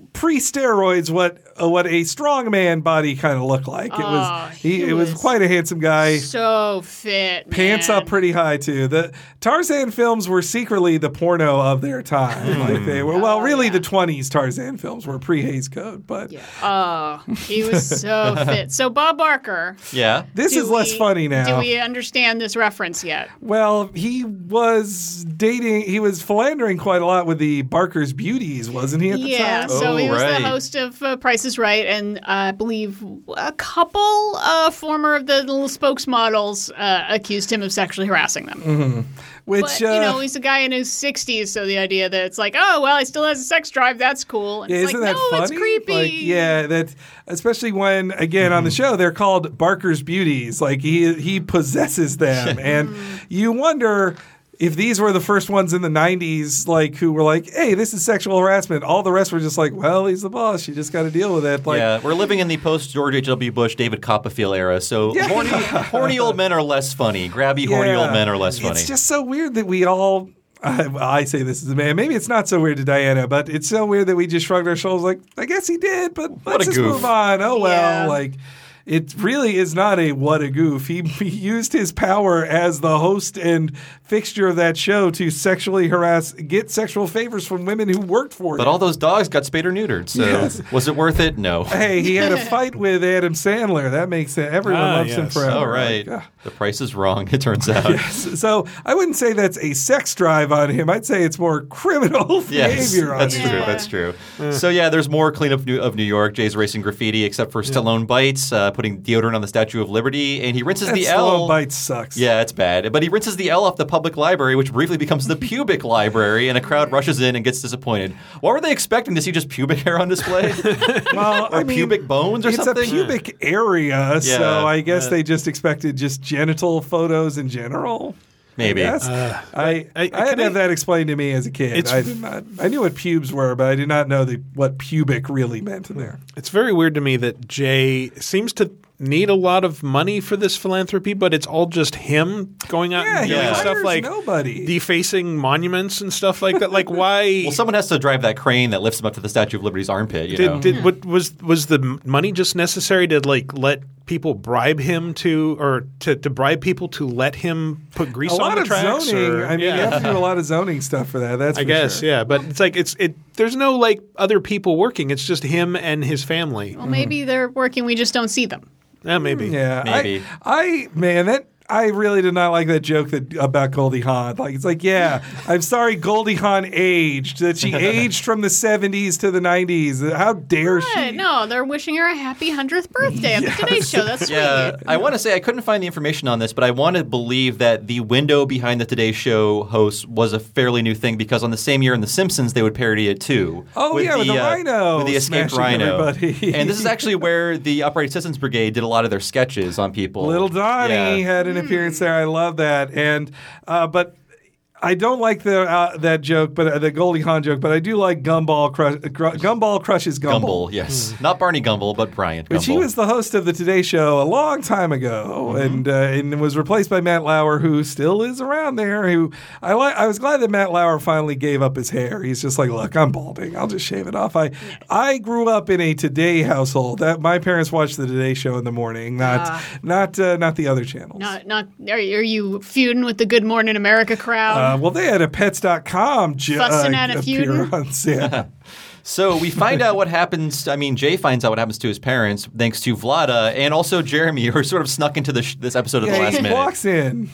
pre-steroids what uh, what a strongman body kind of looked like. It Oh, was he, he it was, was quite a handsome guy. So fit. Pants man. up pretty high too. The Tarzan films were secretly the porno of their time. Like they were. Well, really, the twenties Tarzan films were pre-Hays Code, but Oh, he was so fit. So Bob Barker. Yeah. This do is less we- funny now. Do we understand this reference yet? Well, he was dating. He was philandering quite a lot with the Barker's Beauties, wasn't he? At the Yeah, time? so he Oh, was right. the host of uh, Price is Right, and uh, I believe a couple uh, former of the little spokesmodels uh, accused him of sexually harassing them. Mhm. Which But, uh, you know, he's a guy in his sixties, so the idea that it's like, oh, well, he still has a sex drive, that's cool. And yeah, it's isn't like, that no, funny? it's creepy. Like, yeah, that especially when again on the show they're called Barker's Beauties. Like he he possesses them, and you wonder if these were the first ones in the nineties, like who were like, "Hey, this is sexual harassment." All the rest were just like, "Well, he's the boss. You just got to deal with it." Like, yeah, we're living in the post George H W. Bush, David Copperfield era, so Yeah. horny, horny old men are less funny. Grabby, horny Yeah. old men are less funny. It's just so weird that we all. I, I say this as a man. Maybe it's not so weird to Diana, but it's so weird that we just shrugged our shoulders like, I guess he did, but let's a just goof. move on. Oh, well. Yeah. Like, it really is not a what a goof. He, he used his power as the host and fixture of that show to sexually harass, get sexual favors from women who worked for But him. all those dogs got spayed or neutered, so Yes. was it worth it? No. Hey, he had a fight with Adam Sandler. That makes it. Everyone Ah, loves him yes. forever. All right. Like, ah. The price is wrong, it turns out. Yes. So I wouldn't say that's a sex drive on him. I'd say it's more criminal Yes, behavior on that's him. true. That's true. So yeah, there's more cleanup new- of New York. Jay's racing graffiti, except for Stallone bites, uh, putting deodorant on the Statue of Liberty, and he rinses That the Stallone L. bite sucks. Yeah, it's bad. But he rinses the L off the public library, which briefly becomes the pubic library, and a crowd rushes in and gets disappointed. What were they expecting to see? Just pubic hair on display, Well, or I mean, pubic bones, or it's something? a pubic area, so Yeah. I guess Uh, they just expected just genital photos in general. Maybe. I, guess. Uh, I, I- I had can to I- have that explained to me as a kid. It's I did not. I knew what pubes were, but I did not know the, what pubic really meant in there. It's very weird to me that Jay seems to need a lot of money for this philanthropy, but it's all just him going out Yeah, and he doing hires stuff like nobody. defacing monuments and stuff like that. Like, why? Well, someone has to drive that crane that lifts him up to the Statue of Liberty's armpit. You know? did, did what was was the m- money just necessary to like let people bribe him to or to, to bribe people to let him put grease A on lot the of tracks? zoning. or- I mean, yeah. you have to do a lot of zoning stuff for that. That's I for guess, sure. yeah, but it's like it's it. There's no like other people working. It's just him and his family. Well, maybe they're working, we just don't see them. Yeah, maybe. Yeah, Maybe. I, I man, that I really did not like that joke that about Goldie Hawn. Like it's like, yeah, I'm sorry, Goldie Hawn aged. That she aged from the seventies to the nineties. How dare What? she? No, they're wishing her a happy hundredth birthday at the Today Show. That's sweet. Yeah, I want to say I couldn't find the information on this, but I want to believe that the window behind the Today Show host was a fairly new thing because on the same year in The Simpsons they would parody it too. Oh, yeah, with the uh, rhino with the escaped smashing rhino. everybody. And this is actually where the Upright Citizens Brigade did a lot of their sketches on people. Little Donnie Yeah. had an appearance there. I love that. And uh, but I don't like the uh, that joke, but uh, the Goldie Hawn joke. But I do like Gumball. Crush, Gr- Gumball crushes Gumball. Gumball, yes, not Barney Gumble, but Brian Gumball. Which he was the host of the Today Show a long time ago, and uh, and was replaced by Matt Lauer, who still is around there. Who I like. I was glad that Matt Lauer finally gave up his hair. He's just like, look, I'm balding. I'll just shave it off. I I grew up in a Today household. That my parents watched the Today Show in the morning, not Ah. not uh, not the other channels. Not, not. Are, are you feuding with the Good Morning America crowd? Uh, well, they had a pets dot com ju- Fussing uh, at a feuding? appearance. Yeah. So we find out what happens. I mean, Jay finds out what happens to his parents thanks to Vlada and also Jeremy, who are sort of snuck into the sh- this episode at the Yeah, last he minute. walks in.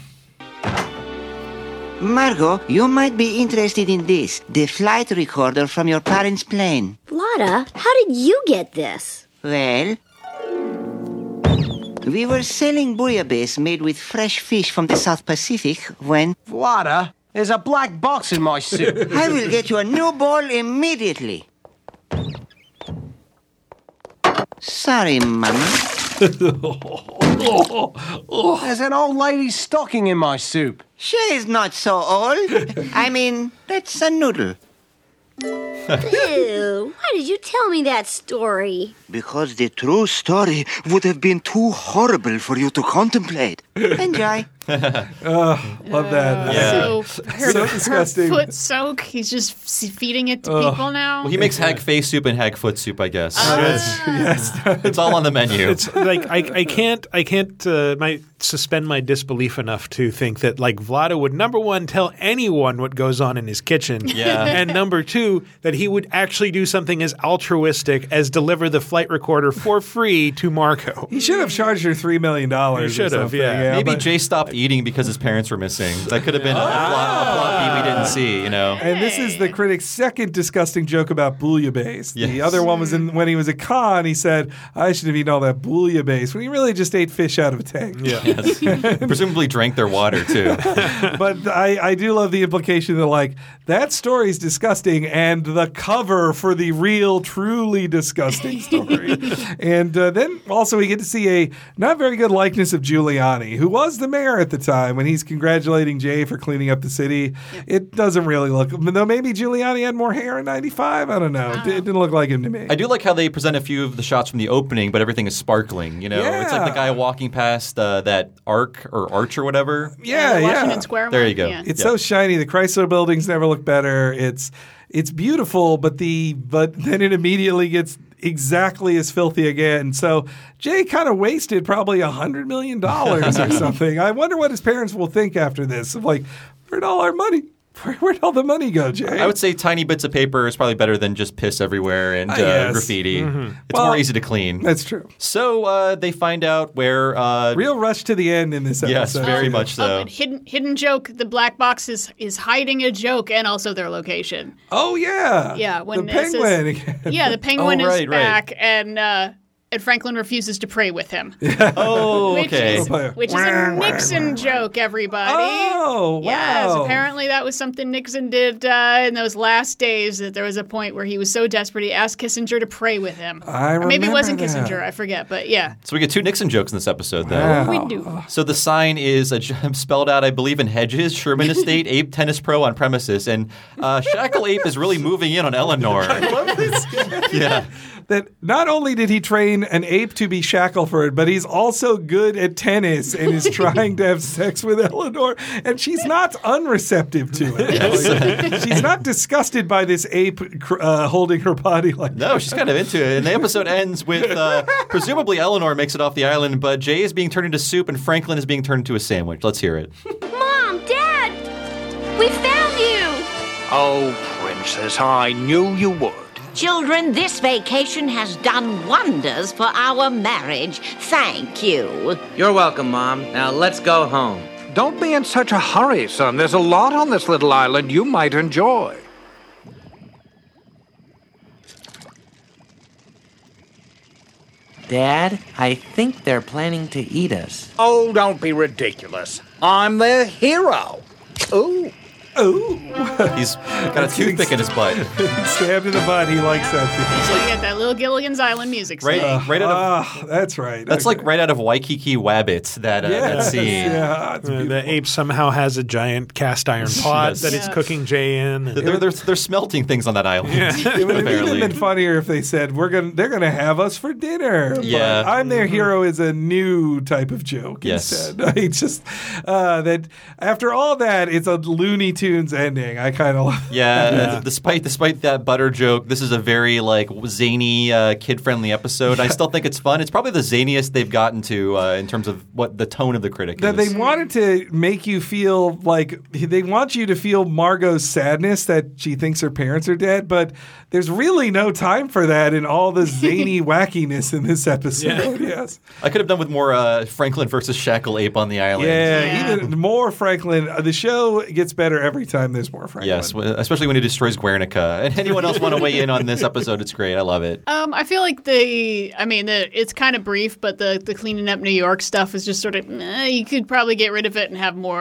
Margot, you might be interested in this, the flight recorder from your parents' plane. Vlada, how did you get this? Well, we were selling bouillabaisse made with fresh fish from the South Pacific when... Vlada, there's a black box in my suit. I will get you a new bowl immediately. Sorry, Mama. There's an old lady's stocking in my soup. She is not so old. I mean, that's a noodle. Ew, why did you tell me that story? Because the true story would have been too horrible for you to contemplate. Enjoy. Oh, love that. Yeah. So, her, So her disgusting. foot soak. He's just f- feeding it to Ugh. people now. Well, he makes hag face soup and hag foot soup, I guess. Yes. It's all on the menu. It's like I, I can't I can't uh, my suspend my disbelief enough to think that like Vlada would number one tell anyone what goes on in his kitchen, Yeah. and number two that he would actually do something as altruistic as deliver the flight recorder for free to Marco. He should have charged her three million dollars. He should have, yeah. Maybe but- Jay stopped eating because his parents were missing. That could have been a plot, a plot beat we didn't see, you know. And this is the critic's second disgusting joke about bouillabaisse. The Yes. other one was in when he was at Cannes. He said, "I should have eaten all that bouillabaisse," when he really just ate fish out of a tank. Yeah. Yes. Presumably drank their water, too. But I, I do love the implication that, like, that story's disgusting and the cover for the real, truly disgusting story. And uh, then also we get to see a not very good likeness of Giuliani, who was the mayor at the time, when he's congratulating Jay for cleaning up the city. It doesn't really look, though maybe Giuliani had more hair in ninety-five. I don't know. It, it didn't look like him to me. I do like how they present a few of the shots from the opening, but everything is sparkling, you know. It's like the guy walking past uh, that arc or arch or whatever. Yeah, the yeah. Washington Square There one? you go. Yeah. It's Yeah. so shiny. The Chrysler buildings never look better. It's it's beautiful, but the but then it immediately gets exactly as filthy again. So Jay kind of wasted probably a hundred million dollars or something. I wonder what his parents will think after this. Of like, where'd all our money? Where, where'd all the money go, Jay? I would say tiny bits of paper is probably better than just piss everywhere and uh, Uh, yes. graffiti. Mhm. It's Well, more easy to clean. That's true. So uh, they find out where. Uh, Real rush to the end in this episode. yes, very much Oh, so. and hidden hidden joke. The black box is is hiding a joke and also their location. Oh yeah, Yeah, when the it says- penguin. again. Yeah, the penguin Oh, is right, right. back, and uh, and Franklin refuses to pray with him. Oh, Which okay. is, which is a Nixon joke, everybody. Oh, Yes, wow. apparently that was something Nixon did uh, in those last days, that there was a point where he was so desperate he asked Kissinger to pray with him. I Or maybe it remember wasn't that. Kissinger, I forget, but yeah. So we get two Nixon jokes in this episode, though. Wow. We do. So the sign is a, spelled out, I believe, in Hedges, Sherman Estate, Ape Tennis Pro on premises. And uh, Shackle Ape is really moving in on Eleanor. I love this. Yeah. That not only did he train an ape to be Shackleford, but he's also good at tennis and is trying to have sex with Eleanor, and she's not unreceptive to it. Like, she's not disgusted by this ape cr- uh, holding her body like No, that. she's kind of into it. And the episode ends with uh, presumably Eleanor makes it off the island, but Jay is being turned into soup and Franklin is being turned into a sandwich. Let's hear it. Mom, Dad, we found you. Oh, Princess, I knew you would. Children, this vacation has done wonders for our marriage. Thank you. You're welcome, Mom. Now let's go home. Don't be in such a hurry, son. There's a lot on this little island you might enjoy. Dad, I think they're planning to eat us. Oh, don't be ridiculous. I'm their hero. Ooh. Ooh. He's got a toothpick in his butt. Stabbed in the butt. He likes that. So you got that little Gilligan's Island music Right, staying. right out of Ah, that's right. that's Okay. like right out of Waikiki Wabbit. That uh, that Yes, scene. yeah, it's Uh, the beautiful. ape somehow has a giant cast iron pot Yes. that it's Yeah. cooking Jay in. They're, they're, they're smelting things on that island. It would have even apparently. been funnier if they said we're gonna they're gonna have us for dinner. Yeah. But I'm their hero is a new type of joke Yes. instead. It's just uh, that after all that, it's a Looney Tunes ending. I kind of love. Yeah, despite despite that butter joke, this is a very like zany, uh, kid-friendly episode. I still think it's fun. It's probably the zaniest they've gotten to uh, in terms of what the tone of the critic That is. they wanted to make you feel like they want you to feel Margot's sadness that she thinks her parents are dead, but there's really no time for that in all the zany wackiness in this episode. Yes. I could have done with more uh, Franklin versus Shackle Ape on the island. Yeah, Yeah. even more Franklin. Uh, The show gets better every time there's more Franklin. Yes, w- especially when he destroys Guernica. And anyone else want to weigh in on this episode? It's great. I love it. Um, I feel like the, I mean, the it's kind of brief, but the the cleaning up New York stuff is just sort of, eh, you could probably get rid of it and have more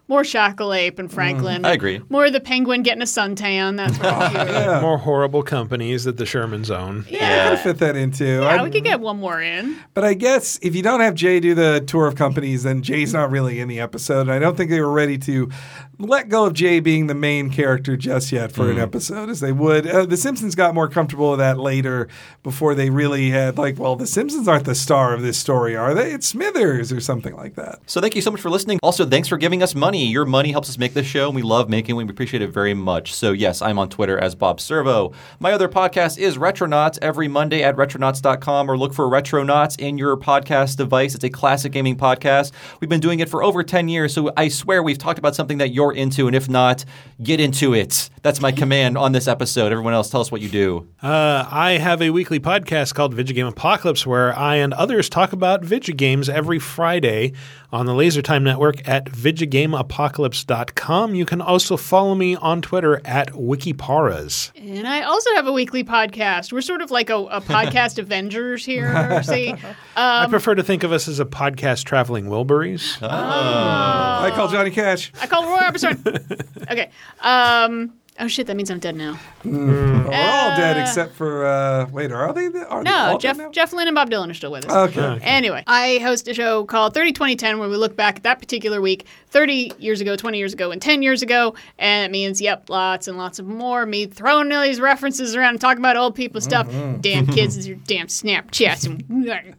more Shackle Ape and Franklin. Mm, I agree. More of the penguin getting a suntan. That's what cute. Yeah. More horrible companies that the Shermans own. Yeah. Could fit that into. Yeah, I'm- we could get one more in. But I guess if you don't have Jay do the tour of companies, then Jay's not really in the episode. And I don't think they were ready to let go of Jay being the main character just yet for an episode as they would. Uh, the Simpsons got more comfortable with that later before they really had like, well, the Simpsons aren't the star of this story, are they? It's Smithers or something like that. So thank you so much for listening. Also, thanks for giving us money. Your money helps us make this show, and we love making it. We appreciate it very much. So yes, I'm on Twitter as Bob Servo. My other podcast is Retronauts every Monday at retronauts dot com, or look for Retronauts in your podcast device. It's a classic gaming podcast. We've been doing it for over ten years, so I swear we've talked about something that you're into, and if not, get into it. That's my command on this episode. Everyone else, tell us what you do. Uh, I have a weekly podcast called Vigigame Apocalypse where I and others talk about Vigigames every Friday on the Laser Time Network at vigigame apocalypse dot com. You can also follow me on Twitter at Wikiparas. And I also have a weekly podcast. We're sort of like a, a podcast Avengers here. See, um, I prefer to think of us as a podcast traveling Wilburys. Oh. I call Johnny Cash. I call Roy Orbison. Okay. Um, oh shit, that means I'm dead now. Mm. We're all dead except for uh, wait, are they? Are they No, all Jeff, dead now? Jeff Lynne and Bob Dylan are still with us. Okay. Okay. Anyway, I host a show called thirty twenty ten where we look back at that particular week, thirty years ago, twenty years ago, and ten years ago. And it means, yep, lots and lots of more. Me throwing all these references around and talking about old people stuff. Mm-hmm. Damn kids is your damn Snapchats. And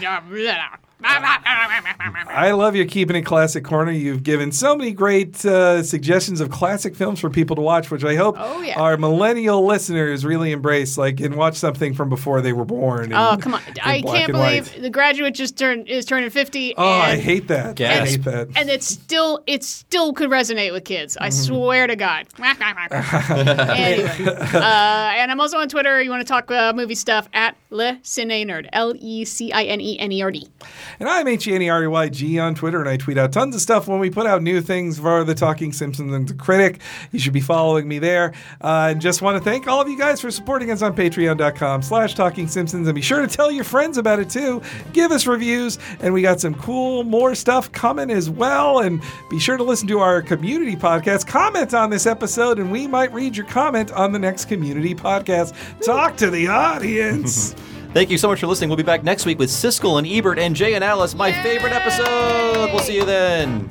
I love your Keeping It Classic corner. You've given so many great uh, suggestions of classic films for people to watch, which I hope Oh, yeah. our millennial listeners really embrace, like, and watch something from before they were born. in- Oh, come on. in I black can't and believe white. The Graduate just turned is turning fifty. Oh, and, I hate that. I Gasp. hate that. And it still it still could resonate with kids. I Mm-hmm. swear to God. Anyway, uh, and I'm also on Twitter. You want to talk uh, movie stuff at Le Cine Nerd. L E C I N E N E R D. And I'm H E N E R E Y G on Twitter, and I tweet out tons of stuff when we put out new things for the Talking Simpsons and the Critic. You should be following me there. Uh, and just want to thank all of you guys for supporting us on patreon.com slash Talking Simpsons. And be sure to tell your friends about it too. Give us reviews, and we got some cool more stuff coming as well. And be sure to listen to our community podcast. Comment on this episode, and we might read your comment on the next community podcast. Talk to the audience. Thank you so much for listening. We'll be back next week with Siskel and Ebert and Jay and Alice, my favorite episode. We'll see you then.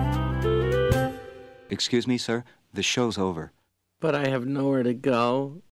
Excuse me, sir. The show's over. But I have nowhere to go.